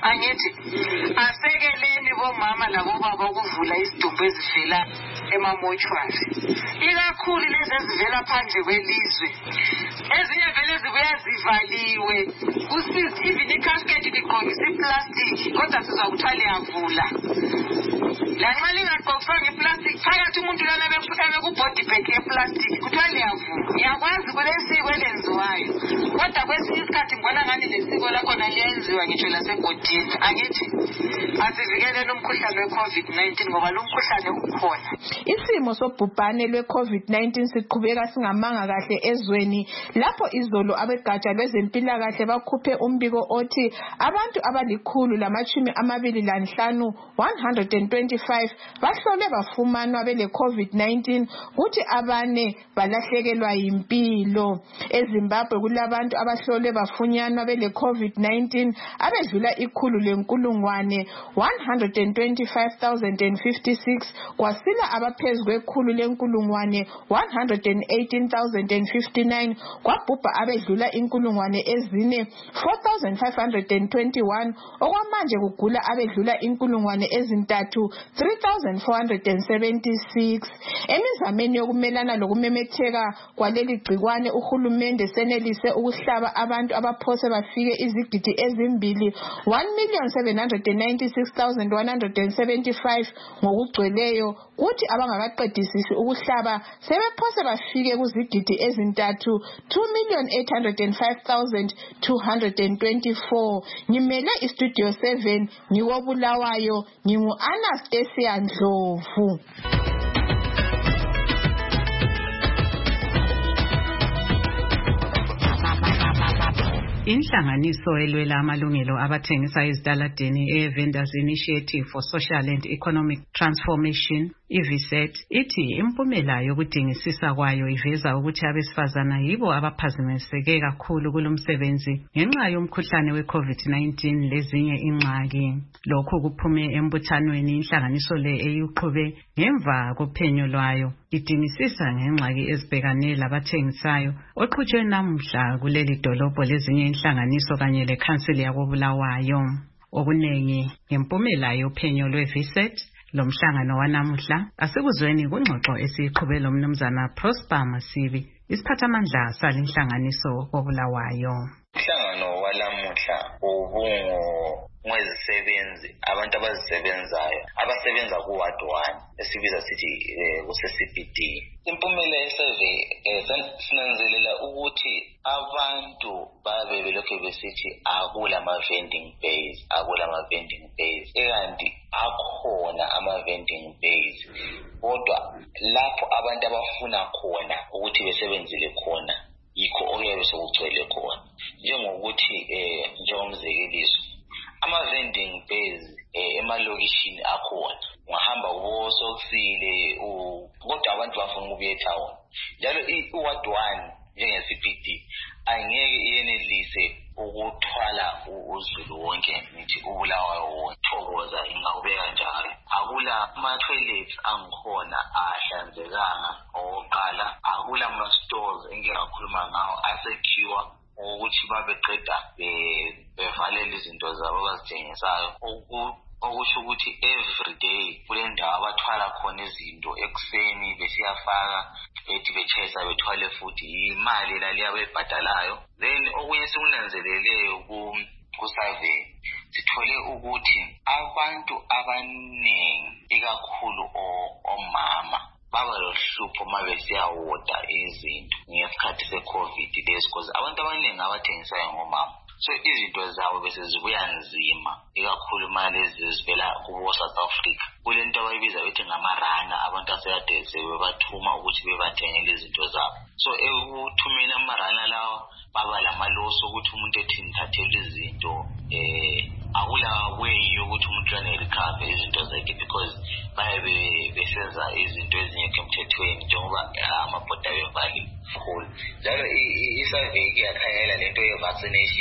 angithi asekeleni bomama labobaba ukuvula izidumbu ezivela emamochwari ikakhulu lezi ezivela phandle kwelizwe ezinye vele zibuya zivaliwe kusizi even ikhasketi ligqokisa iplastic kodwa sizakuthiwa liyavula lanxa lingagqokiswanga iplastic phakathi umuntu lana bekubody bag yeplastic kuthiwa liyavula ngiyakwazi kulesiko elenziwayo kodwa kwesinye isikhathi ngibona ngani lesiko lakhona liyenziwa ngitsho lasebhodini angithi asivikeleni umkhuhlane we-covid nineteen ngoba lo mkhuhlane ukhona. Isimo sobhubhane lwe-covid nineteen siqhubeka singamanga kahle ezweni lapho izolo abegatsha lwezempilakahle bakhuphe umbiko othi abantu abalikhulu lamashumi amabili lanhlanu one hundred twenty-five bahlole bafumanwa bele-covid nineteen kuthi abane balahlekelwa yimpilo. EZimbabwe kulabantu abahlole bafunyanwa bele-covid nineteen abedlula ikhulu lenkulungwane one hundred twenty-five thousand fifty-six kwasila abaphezu kwekhulu lenkulungwane one hundred eighteen thousand fifty-nine kwabhubha abedlula inkulungwane ezine four thousand five hundred twenty-one okwamanje kugula abedlula inkulungwane ezintathu three thousand four hundred seventy-six. Emizameni yokumelana lokumemetheka kwaleli gcikwane uhulumende senelise ukuhlaba abantu abaphose bafike izigidi ezimbili one million seven hundred ninety-six thousand one hundred seventy-five ngokugcweleyo kuthi abangakaqedisisi ukuhlaba sebephose bafike kuzigidi ezintathu two million eight hundred five thousand two hundred twenty-four. Ngimele istudio seven ngiwobulawayo ngingu Anastasia Ndlovu. Inhlanganiso elwela amalungelo abathengisa ezitaladeni e-Vendors Initiative for Social and Economic Transformation I V S E T ithi impumela yokudingisisa kwayo iveza ukuthi abesifazana yibo abaphazamiseke kakhulu kulomsebenzi ngenxa yomkhuhlane we-covid nineteen lezinye ingxaki. Lokhu kuphume embuthanweni inhlanganiso le eyuqhube ngemva kophenyo lwayo idingisisa ngengxaki ezibhekane labathengisayo oqhutshwe namuhla kuleli dolobho lezinye inhlanganiso kanye lekhansili yakobulawayo. Okunengi ngempumela yophenyo lwe-V S E T lomhlangano wanamuhla asikuzweni kungxoxo esiqhube lo mnumzana Prosper Masibi isiphathamandla salinhlanganiso kobulawayo. Umhlangano walamuhla ubungo mwezisebenzi abantu abazisebenzayo abasebenza ku ward one esibiza sithi kuse C P D. Impumela yesurvey sinanzelela ukuthi abantu babe belokho besithi akula ama vending bays akula ama vending bays ekanti akhona ama vending bays kodwa lapho abantu abafuna khona ukuthi besebenzele khona yikho okuyabe sokugcwele khona njengokuthi eh njengomzekeliso ama vending bays emalokishini akhona ungahamba ubosokusile kodwa abantu bafuna ukubuya etown njalo i-ward one njenge C P D angeke iyenelise ukuthwala uzulu wonke nithi ubulawayo thokoza ingakubeka njalo akula ama toilets angikhona ahlanzekanga oqala akula ama stores engikakhuluma ngawo asecure ukuthi babeqeda bevalela izinto zabo abazithengisayo okusho ukuthi every day kule ndawo abathwala khona izinto ekuseni besiyafaka bethi bechesa bethwale futhi imali laliya bebhadalayo. Then okunye sikunanzeleleyo ku-survey sithole ukuthi abantu abaningi ikakhulu omama baba lohlupho mabesiyawoda izinto ngesikhathi se-COVID lesi because abantu abaningi abathengisayo ngomama so izinto zabo bese zibuya nzima ikakhulu malezi zivela ku South Africa kulento abayibiza bethi ngamarana abantu aseyade sebebathuma ukuthi bebathengele izinto zabo so ekuthumela amarana lawo baba lamaloso ukuthi umuntu ethi ngithathele izinto eh akula way yokuthi umuntu anerecover izinto zakhe because baye besenza izinto ezingekho emthethweni njengoba amabhoda bevali khulu njalo i-survey iyakhangela lento ye-vaccination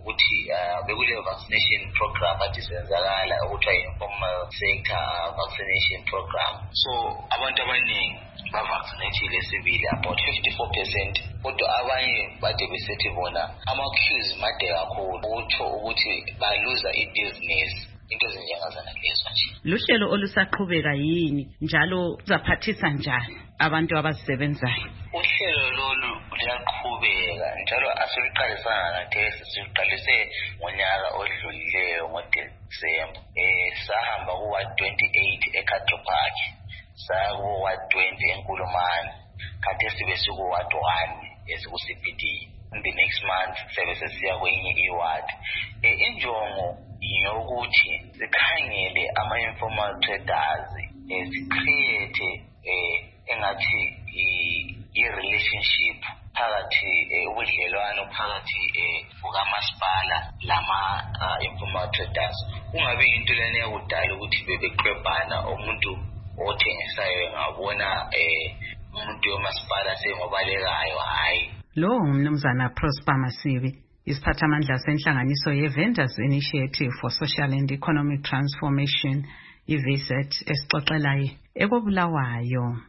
ukuthi bekuleyo vaccination program ade senzakala okuthiwa informal sector vaccination program. So abantu abaningi bavaccinatile sibili about fifty-four percent. Kodwa abanye bade besethi bona ama-queues made kakhulu utsho ukuthi baluza i-business. Into ezinjengazana lezo nje. Luhlelo olusaqhubeka yini njalo uzaphathisa njani abantu abasebenzayo? Uhlelo lolu luyaqhubeka njalo asiluqalisana nathi sisiqalise ngonyaka odlulileyo ngoDisemba. Eh sahamba ku one twenty-eight eKatho Park, saya ku one twenty eNkulumane, kade sibe siku one one esiku C B D. In the next month services siya kwenye iward. Eh injongo yokuthi sikhangele ama-informal traders, eh sicreate eh engathi i-relationship phakathi ubudlelwano phakathi kukamasipala lama-informal traders. Kungabe into lena yakudala ukuthi bebeqwebhana umuntu othengisayo ngabona umuntu yomasipala sengobalekayo. Hayi, lo umnumzana Prosper Masibi, isiphathamandla senhlanganiso ye-Vendors Initiative for Social and Economic Transformation, i-V S E T, esixoxelayo ekobulawayo.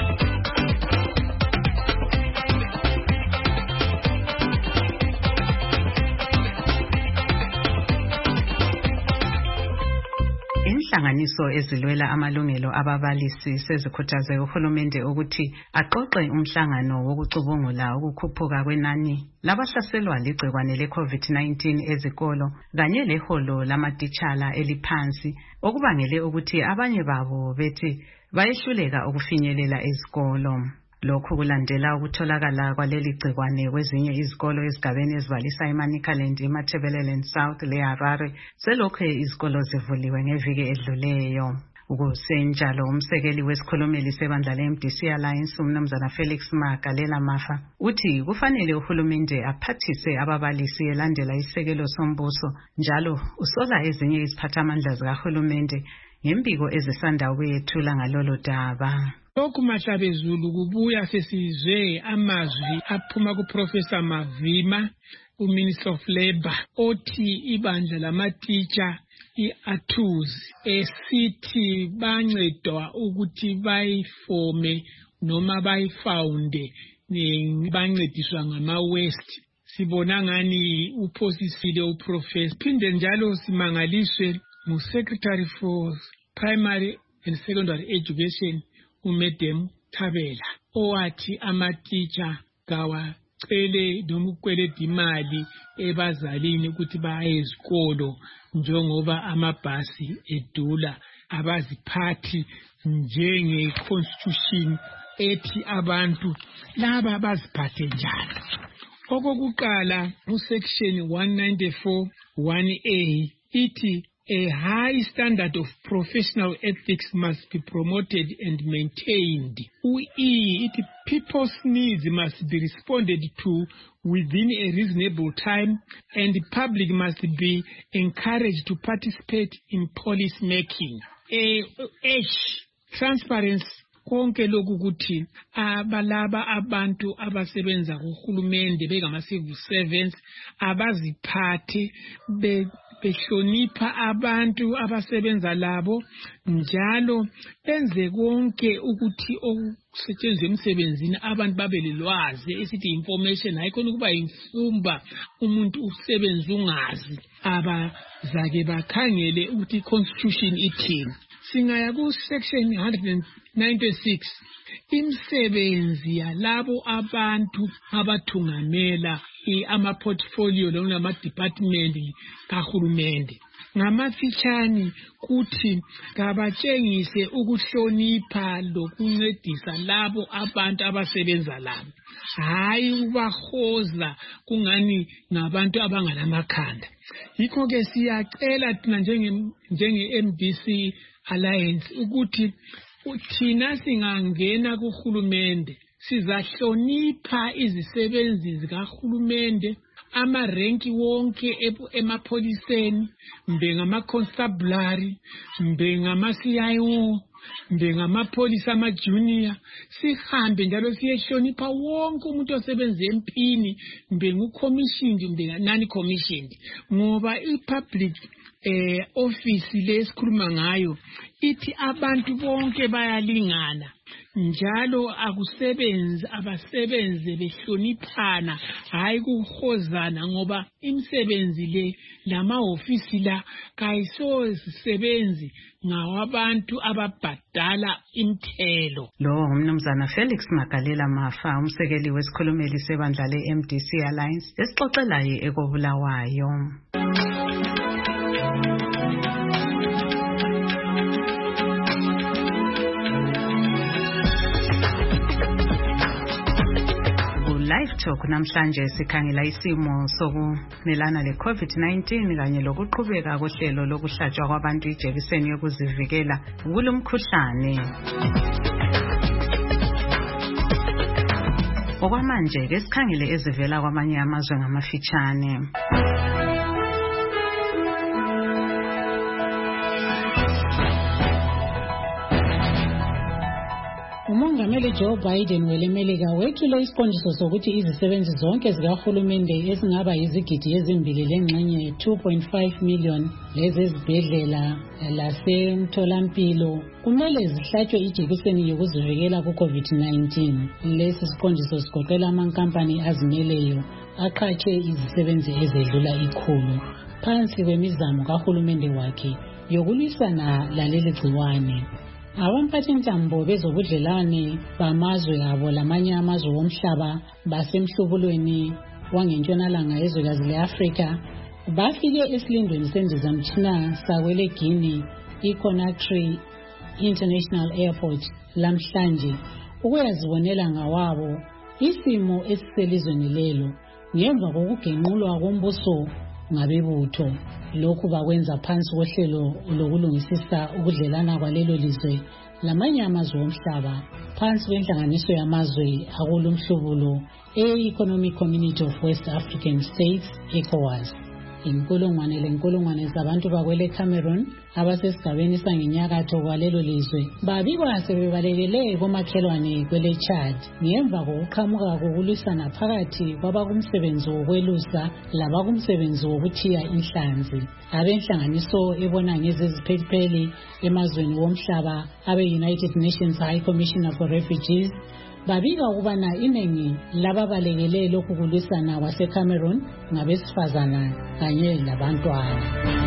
Inhlanganiso ezilwela amalungelo ababalisi sezikhuthaze uhulumende ukuthi aqoqe umhlangano wokucubungula ukukhuphuka kwenani labahlaselwa ligcikwane le-COVID nineteen ezikolo kanye leholo lamatitshala eliphansi okubangele ukuthi abanye babo bethi bayehluleka ukufinyelela ezikolo. Lokhu kulandela ukutholakala kwaleli gcikwane kwezinye izikolo ezigabeni ezibalisa eManicaland, eMatabeleland South leHarare selokhu izikolo zivuliwe ngeviki edluleyo. Ukusenjalo umsekeli wesikhulumeli sebandla le-M D C Alliance umnumzana Felix Magalela Mafa uthi kufanele uhulumende aphathise ababalisi elandela isekelo sombuso njalo usola ezinye iziphathamandla zikahulumende ngembiko ezisanda ukuyethula ngalolo daba. Lokhu Mahlabezulu kubuya sesizwe amazwi aphuma kuProfessor Mavima, uMinister of Labour, othi ibandla lamatitsha i-Athuzi esithi bancedwa ukuthi bayifome noma bayifounde bancediswa ngama-West. Sibona ngani uphosisile uprofessor. Phinde njalo simangaliswe ngu-Secretary for Primary and Secondary Education uMadam Thabela owathi amatitsha kawacele noma ukweleda imali ebazalini ukuthi baye ezikolo njengoba amabhasi edula, abaziphathi njenge-constitution ethi abantu laba baziphathe njani. Okokuqala usection one ninety-four one A ithi a high standard of professional ethics must be promoted and maintained. U-E, it people's needs must be responded to within a reasonable time, and the public must be encouraged to participate in policy making. A H, transparency. Konke lokhu kuthi abalaba abantu abasebenza kuhulumende bekama civil servants abaziphathe behlonipha abantu abasebenza labo njalo benze konke ukuthi okusetshenzwe emsebenzini abantu babelelwazi esithi information hayikhona ukuba imfumba umuntu usebenza ungazi abazake bakhangele ukuthi constitution ithini. Singaya ku section one ninety-six imsebenzi yalabo abantu abathungamela ama-portfolio noma ama-department kahulumende. Ngamafitshane kuthi kabatshengise ukuhlonipha lokuncedisa labo abantu abasebenza labo, hayi ubahoza kungani ngabantu abangalamakhanda. Yikho ke siyacela thina njenge njenge-M D C Alliance ukuthi thina singangena kuhulumende sizahlonipha izisebenzi zikahulumende, amarenki wonke emapholiseni, mbe ngama-constabulary, mbe ngama-C I O, mbe ngamapholisa ama-junior, sihambe njalo siyehlonipha wonke umuntu osebenza empini, mbe ngu-commissioned mbe nani-commissioned, ngoba i-public eh office lesikhuluma ngayo ithi abantu bonke bayalingana, njalo akusebenzi abasebenze behloniphana, hayi kuhozana, ngoba imisebenzi le lama-ofisi la kayisozisebenzi ngawabantu ababhadala imthelo. Lo umnumzana Felix Magalela Mafa, umsekeli wesikhulumeli sebandla le-M D C Alliance esixoxelayo ekobulawayo. Live Talk namhlanje sikhangela isimo sokumelana le-COVID nineteen kanye lokuqhubeka kohlelo lokuhlatshwa kwabantu ijekiseni yokuzivikela kulomkhuhlane. Okwamanje ke sikhangele ezivela kwamanye amazwe ngamafitshane. Umongameli Joe Biden welemelika wethule isiqondiso sokuthi izisebenzi zonke zikahulumende ezingaba yizigidi ezimbili lengxenye two point five million lezezibhedlela lasemtholampilo kumele zihlatshwe ijekiseni yokuzivikela ku-COVID nineteen. Lesi siqondiso sigoqela amankampani azimeleyo aqhatshe izisebenzi ezedlula ikhulu phansi kwemizamo kahulumende wakhe yokulwisana laleli gciwane. Abamphathintambo bezobudlelwane bamazwe abo lamanye amazwe womhlaba basemhlubulweni wangentshonalanga yezwekazi le-Afrika bafike esilindweni sendizamtshina sakwele Guinea i-Conakry International Airport lamhlanje ukuyazibonela ngawabo isimo esiselizweni lelo ngemva kokugenqulwa kombuso ngabebutho. Lokhu bakwenza phansi kohlelo lokulungisisa ukudlelana kwalelo lizwe lamanye amazwe omhlaba phansi kwenhlanganiso yamazwe akulomhlubulo e-Economic Community of West African States, ECOWAS. Inkulungwane lenkulungwane zabantu bakwele Cameroon abasesigabeni sangenyakatho kwalelo lizwe babikwa sebebalekele komakhelwane kwele Chad ngemva kokuqhamuka kokulwisana phakathi kwabakumsebenzi wokwelusa labakumsebenzi wokuthiya inhlanzi. Abenhlanganiso ebona ngezeziphelipeli emazweni womhlaba abe-United Nations High Commissioner for Refugees babika ukubana iningi lababalekele lokhu kulwisana kwaseCameroon ngabesifazana kanye labantwana.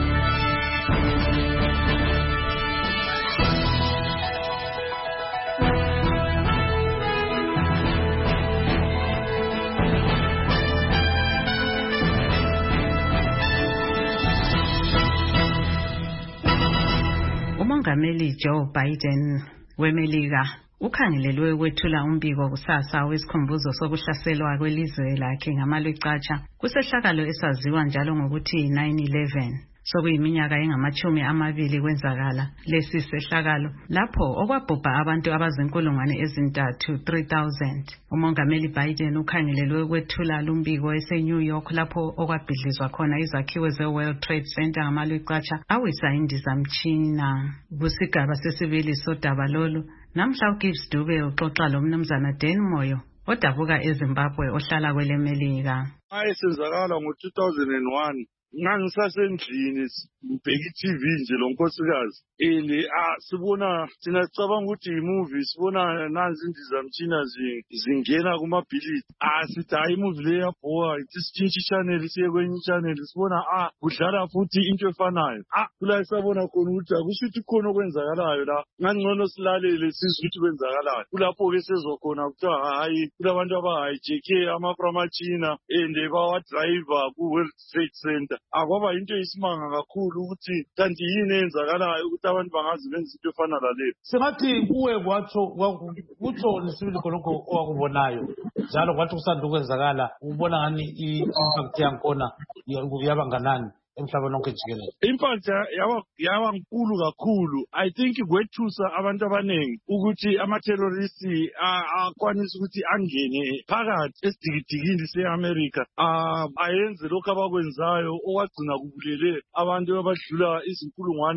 Umongameli Joe Biden wemelika ukhangelelwe ukwethula umbiko kusasa wesikhumbuzo sokuhlaselwa kwelizwe lakhe ngamalwecatsha kusehlakalo esaziwa njalo ngokuthi nine eleven. Sokuyiminyaka engamachumi amabili kwenzakala lesi sehlakalo lapho okwabhubha abantu abazinkulungwane ezintathu three thousand. Umongameli Biden ukhangelelwe ukwethula lumbiko ese-New York lapho okwabhidlizwa khona izakhiwo ze-World Trade Center ngamalwecatsha awisa indizamtshina. Kusigaba sesibili sodaba lolu namhla uGibbs Dube uxoxa lomnumzana Dan Moyo odabuka eZimbabwe ohlala kwelemelika. Ayesenzakala ngo two thousand one ngangisasendlini ngibheka i-T V nje lo nkosikazi and ah sibona thina sicabanga ukuthi i-movie sibona nanzi indizamtshina zingena kumabhilidi ah sithi hayi imovie le yabhowa ithi sitshintshe i-channel siye kwenye i-channel sibona ah kudlala futhi into efanayo ah kula sabona khona ukuthi akusithi khona okwenzakalayo la ngangcono silalele sizwe ukuthi kwenzakalayo kulapho ke sezokhona kuthiwa hayi kulabantu abahijeke amaframachina and bawadriver ku-World Trade Center akwaba into isimanga kakhulu ukuthi kanti yini eyenzakalayo ukuthi abantu bangazi benza into efana laleyo. Singathi kuwe kwatsho kutsho nisibili khonokho owakubonayo njalo kwathi kusanda ukwenzakala ubona ngani i-impact yakhona yaba nganani emhlabeni wonke jikelele? Impact yaba yaba nkulu kakhulu. I think kwethusa abantu abaningi ukuthi ama-terrorists akwanisa ukuthi angene phakathi esidikidikini se-America ayenze lokhu abakwenzayo okwagcina kubulele abantu abadlula izinkulungwane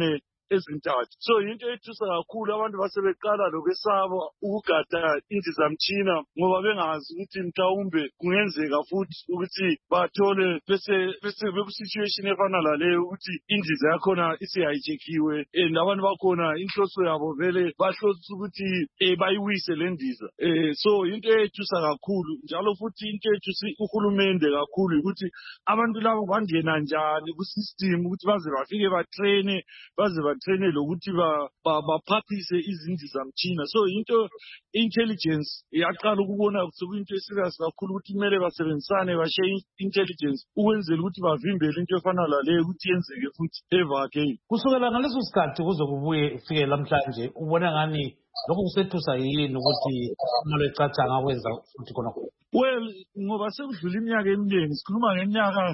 ezintathu. So into ethusa kakhulu abantu basebeqala lokwesaba ukugada indizamtshina ngoba bengazi ukuthi mhlawumbe kungenzeka futhi ukuthi bathole bese bese beku-situation efana laleyo ukuthi indiza yakhona isi-hijackiwe and abantu bakhona inhloso yabo vele bahlose ukuthi eh, bayiwise le ndiza. Eh, so into ethusa kakhulu njalo futhi into ethusa uhulumende kakhulu ukuthi abantu labo bangena njani ku-system ukuthi baze bafike batraine baze batraine lokuthi baphathise izindizamtshina. So into intelligence yaqala ukubona sekuyinto eserious kakhulu ukuthi kumele basebenzisane bashiye intelligence ukwenzela ukuthi bavimbele into efana laleyo ukuthi yenzeke futhi ever again. Kusukela ngaleso sikhathi kuze kubuye ifike lamhlanje ubona ngani lokho kusethusa yini ukuthi imali ecaca ngakwenza futhi khona khona? Well, ngoba sekudlula iminyaka eminingi sikhuluma ngeminyaka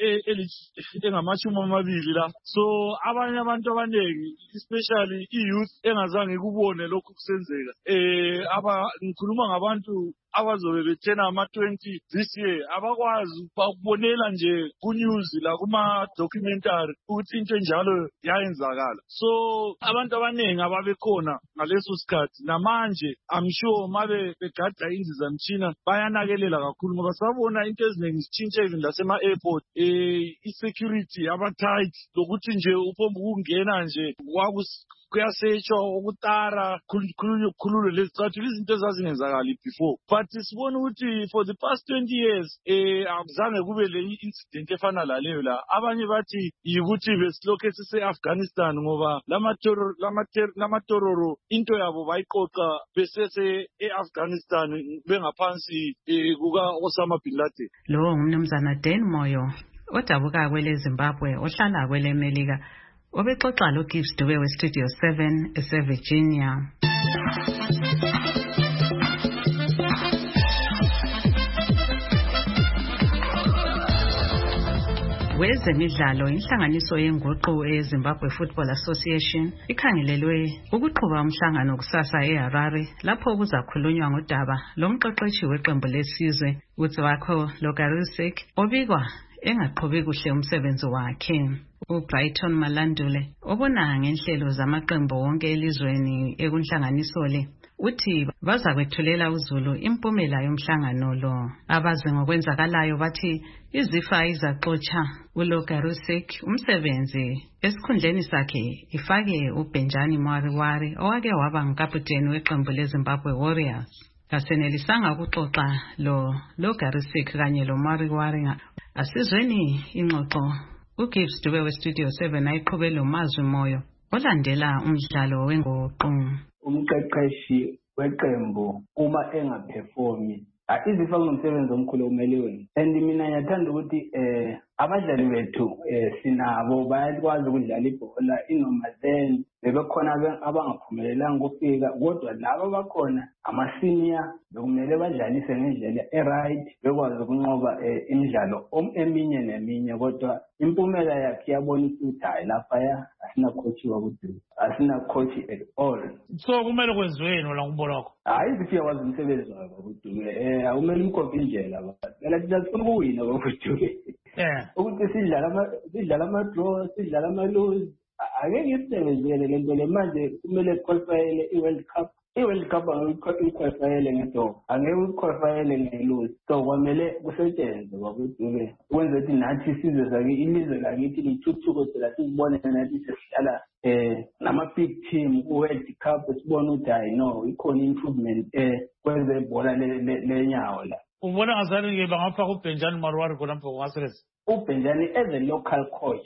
engamashumi amabili la. So abanye abantu abaningi especially i-youth engazange kubone lokho kusenzeka. Eh aba ngikhuluma ngabantu abazobe bethena ama twenty this year abakwazi ukubonela nje ku news la kuma documentary ukuthi into enjalo yayenzakala. So abantu abaningi ababekhona ngaleso sikhathi namanje I'm sure mabe begada indizamtshina bayanakelela kakhulu ngoba sabona into eziningi zitshintshe even lasema airport eh i-security aba-tight lokuthi nje upomba ukungena nje wakus kuyasetsha ukutara khululu khululu lesicathulo izinto ezazingenzakali before. But sibona ukuthi for the past twenty years eh akuzange kube le incident efana laleyo la. Abanye bathi yikuthi besilokhe sise-Afghanistan ngoba lama terror lama lama terror into yabo bayiqoqa besese e-Afghanistan bengaphansi kuka Osama bin Laden. Lo ngumnumzana Dan Moyo odabuka kwele Zimbabwe ohlala kwele Melika obexoxa lo Gibbs Dube we Studio seven eseVirginia. Wezemidlalo inhlanganiso yenguqu eZimbabwe Football Association ikhangelelwe ukuqhuba umhlangano kusasa eHarare lapho kuzakhulunywa ngodaba lomqeqeshi weqembu lesizwe uTswako Logarisek obikwa engaqhubi kuhle umsebenzi wakhe. uBrighton Malandule obona ngenhlelo zamaqembu wonke elizweni ekunhlanganiso le uthi baza kwethulela uZulu impumela yomhlangano lo. Abazi ngokwenzakalayo bathi izifa izaxotsha uLogarusek umsebenzi esikhundleni sakhe ifake uBenjani Mwariwari owake waba ngukaputeni weqembu leZimbabwe Warriors. Kasenelisanga ukuxoxa lo Logarusek kanye lo Mwariwari. Asizweni ingxoxo uGibbs Dube we Studio seven ayiqhubele uMazwi Moyo olandela umdlalo wenguqu. Umqeqeshi weqembu uma engaperformi izifa ngumsebenzi omkhulu omeliwe and mina ngiyathanda ukuthi eh abadlali bethu eh sinabo bayakwazi ukudlala ibhola inoma then bebekhona abangaphumelelanga ukufika kodwa laba bakhona ama-senior bekumele badlalise ngendlela e-right bekwazi ukunqoba imidlalo eminye neminye kodwa impumela yakhe yabona ukuthi hayi laphaya asina coach wakuthi asina coach at all. So kumele kwenziweni la ngibona wakho? Hayi izifi yakwazi umsebenzi wakho ukuthi eh awumele umkhophe indlela baba phela thina sifuna ukuwina bakuthi yeah ukuthi sidlala sidlala ama-draw sidlala ama-lose angeke isebenzele lento le manje kumele qualifyele i-World Cup i-World Cup angeke ngedo angeke uqualifyele nge-lose so kwamele kusetshenzwe bakuthi kwenza ukuthi nathi sizwe sake ilizwe lakithi lithuthuke phela sibone nathi sesihlala eh nama-big team ku-World Cup sibone ukuthi hayi no ikhona improvement eh kwenze ibhola lenyawo la. Ubona ngazali-ke bangafaka uBenjani Mwariwari khona mpo kungasebenza? uBenjani as a local coach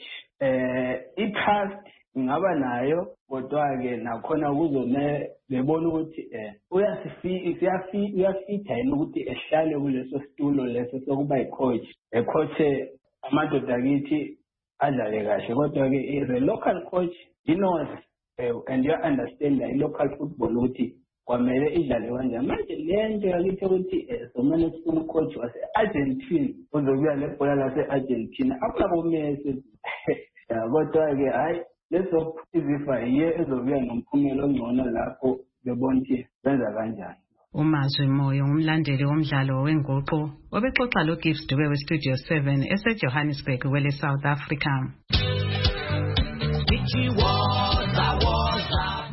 eh i-trust ngaba nayo kodwa-ke nakhona kuzomele bebona ukuthi eh uyasifitha yini ukuthi ehlale kuleso situlo leso sokuba yi-coach ecoache amadoda akithi adlale kahle kodwa-ke as a local coach he knows uh, and you understand the local football ukuthi kwamele idlale kanjani manje le nto yakithi ukuthi somane sifuna ucoach wase-Argentina uzobuya le bhola lase-Argentina akulabomesi kodwa-ke hayi leso izifa yiye ezobuya nomphumela ongcono lapho bebona ukuthi benza kanjani. uMazwi Moyo ngumlandeli womdlalo wenguqu obexoxa lo Gibbs Dube we Studio seven eseJohannesburg kwele South Africa.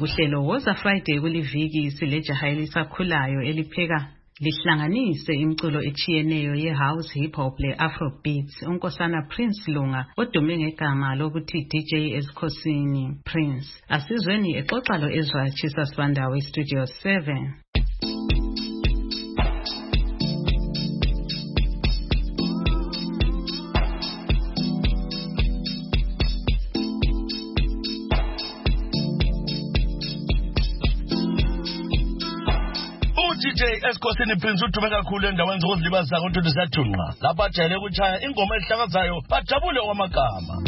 Uhlelo Woza Friday kuliviki silejaha elisakhulayo elipheka lihlanganise imculo echiyeneyo ye-house, hip hop le-afrobeats. Unkosana Prince Lunga odume ngegama lokuthi D J Esikhosini Prince. Asizweni exoxa lo Ezra Chisa Sbandawe Studio seven. D J Esikhosini Prince udume kakhulu endaweni zokuzilibazisa konto zisathunqa lapha ajayele ukuchaya ingoma ehlakazayo bajabule kwamagama.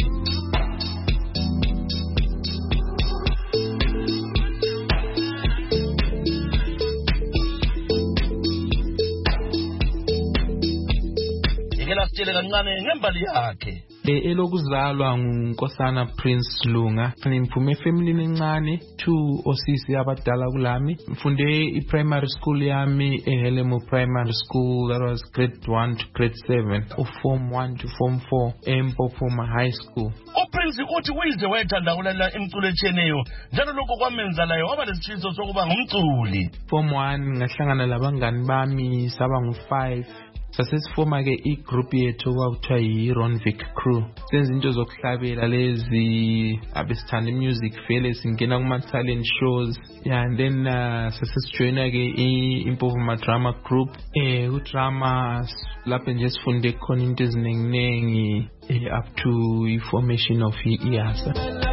Ikela sitshele kancane ngembali yakhe. Elokuzalwa ngunkosana Prince Lunga. Ngiphume efamilini encane, two osisi abadala kulami. Mfunde i-primary school yami eHelemo Primary School, that was grade one to grade seven, form one to form four, eMpopoma High School. UPrince uthi uyize wayethanda ukulalela imculo echeneyo njalo lokho kwamenza layo waba lesitshiso sokuba ngumculi. Form one ngahlangana labangani bami saba ngu five. Sasesifoma ke i-group yethu kwakuthiwa yi-Ronvic Crew. Senza into zokuhlabela lezi abesithanda music vele singena kuma-talent shows. Yeah, and then uh, sasesijoyina ke i-Impopoma Drama Group. Eh, udrama lapho nje sifunde khona into ezinenginengi up to i-formation of i-IASA.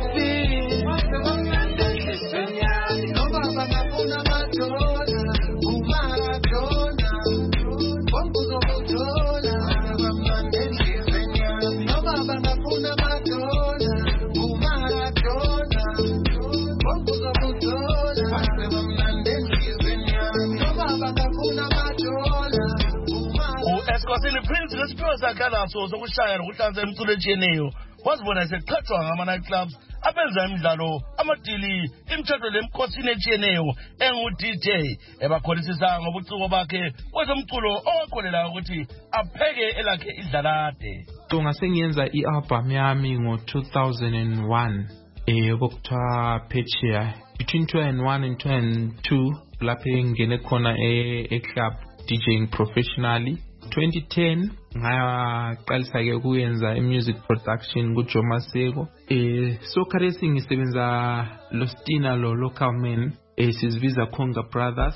Esikhosini Prince lesiphiwo sakhe anaso sokushaya nokuhlanza imculo echeneyo wazibona eseqhathwa ngama-night clubs abenza imidlalo amadili imitshato lemkhosini echeneyo engu-D J ebakholisisa ngobuciko bakhe kwezomculo owakholela ukuthi apheke elakhe idlalade. So ngase ngiyenza i-album yami ngo two thousand one eh okuthiwa Pechia. Between two thousand one and two thousand two lapho ngene khona e-club DJing professionally. twenty ten ngaqalisa ke ukuyenza i-music production kuJoe Maseko. Eh so kharesi ngisebenza lo Stina lo local man eh sizibiza Conga Brothers.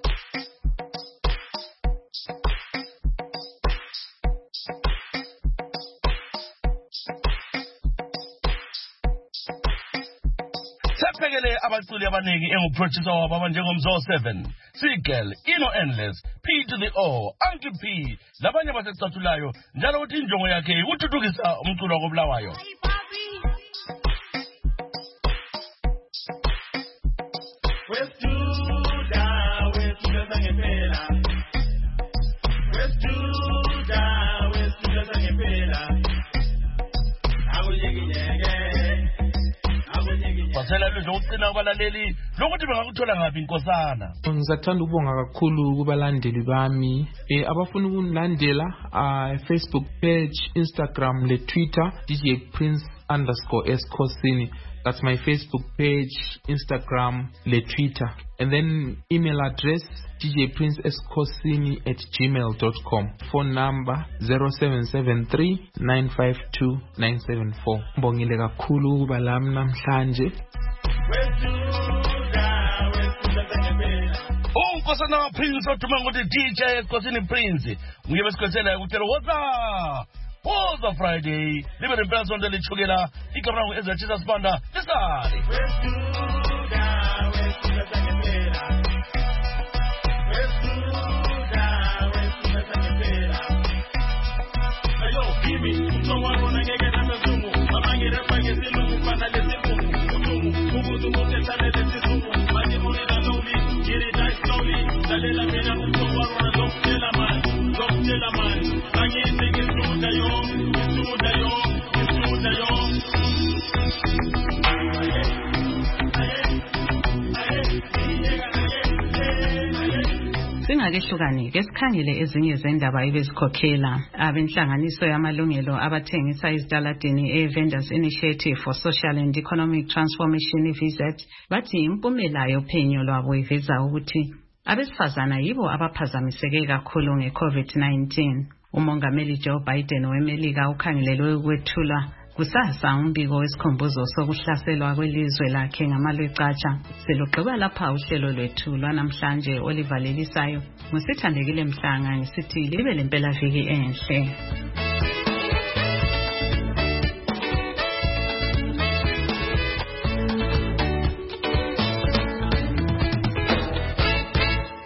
Sephekele abaculi abaningi enguproducer wabo abanjengomzo seven, Sigel, Ino Endless, P to the O, Uncle P, labanye basecathulayo njalo uthi injongo yakhe ukuthuthukisa umculo wakobulawayo. Basela luzo ucina kubalaleli lokuthi bengakuthola ngaphi inkosana. Ngizathanda ukubonga kakhulu kubalandeli bami eh abafuna ukungilandela uh, Facebook page, Instagram le Twitter D J Prince underscore Esikhosini. That's my Facebook page, Instagram le Twitter, and then email address D J Prince Esikhosini at gmail dot com. Phone number zero seven seven three nine five two nine seven four. Mbongile kakhulu ukuba lami namhlanje. Unkosana Prince othuma ngokuthi D J Esikhosini Prince nguye besikhwethela ukutela Woza Woza Friday libe nempela sonto lichukela igama langu Ezra Chisa Sibanda lisali. Singakehlukani ke sikhangele ezinye zendaba ebezikhokhela. Abenhlanganiso yamalungelo abathengisa ezitaladini e-Vendors Initiative for Social and Economic Transformation V Z bathi impumela yophenyo lwabo iveza ukuthi abesifazana yibo abaphazamiseke kakhulu nge-COVID nineteen. Umongameli Joe Biden weMelika ukhangelelwe ukwethula kusasa umbiko wesikhumbuzo sokuhlaselwa kwelizwe lakhe ngamalwecatsha. Selugqiba lapha uhlelo lwethu lwanamhlanje olivalelisayo. Musithandekile Mhlanga ngisithi libe lempela viki enhle.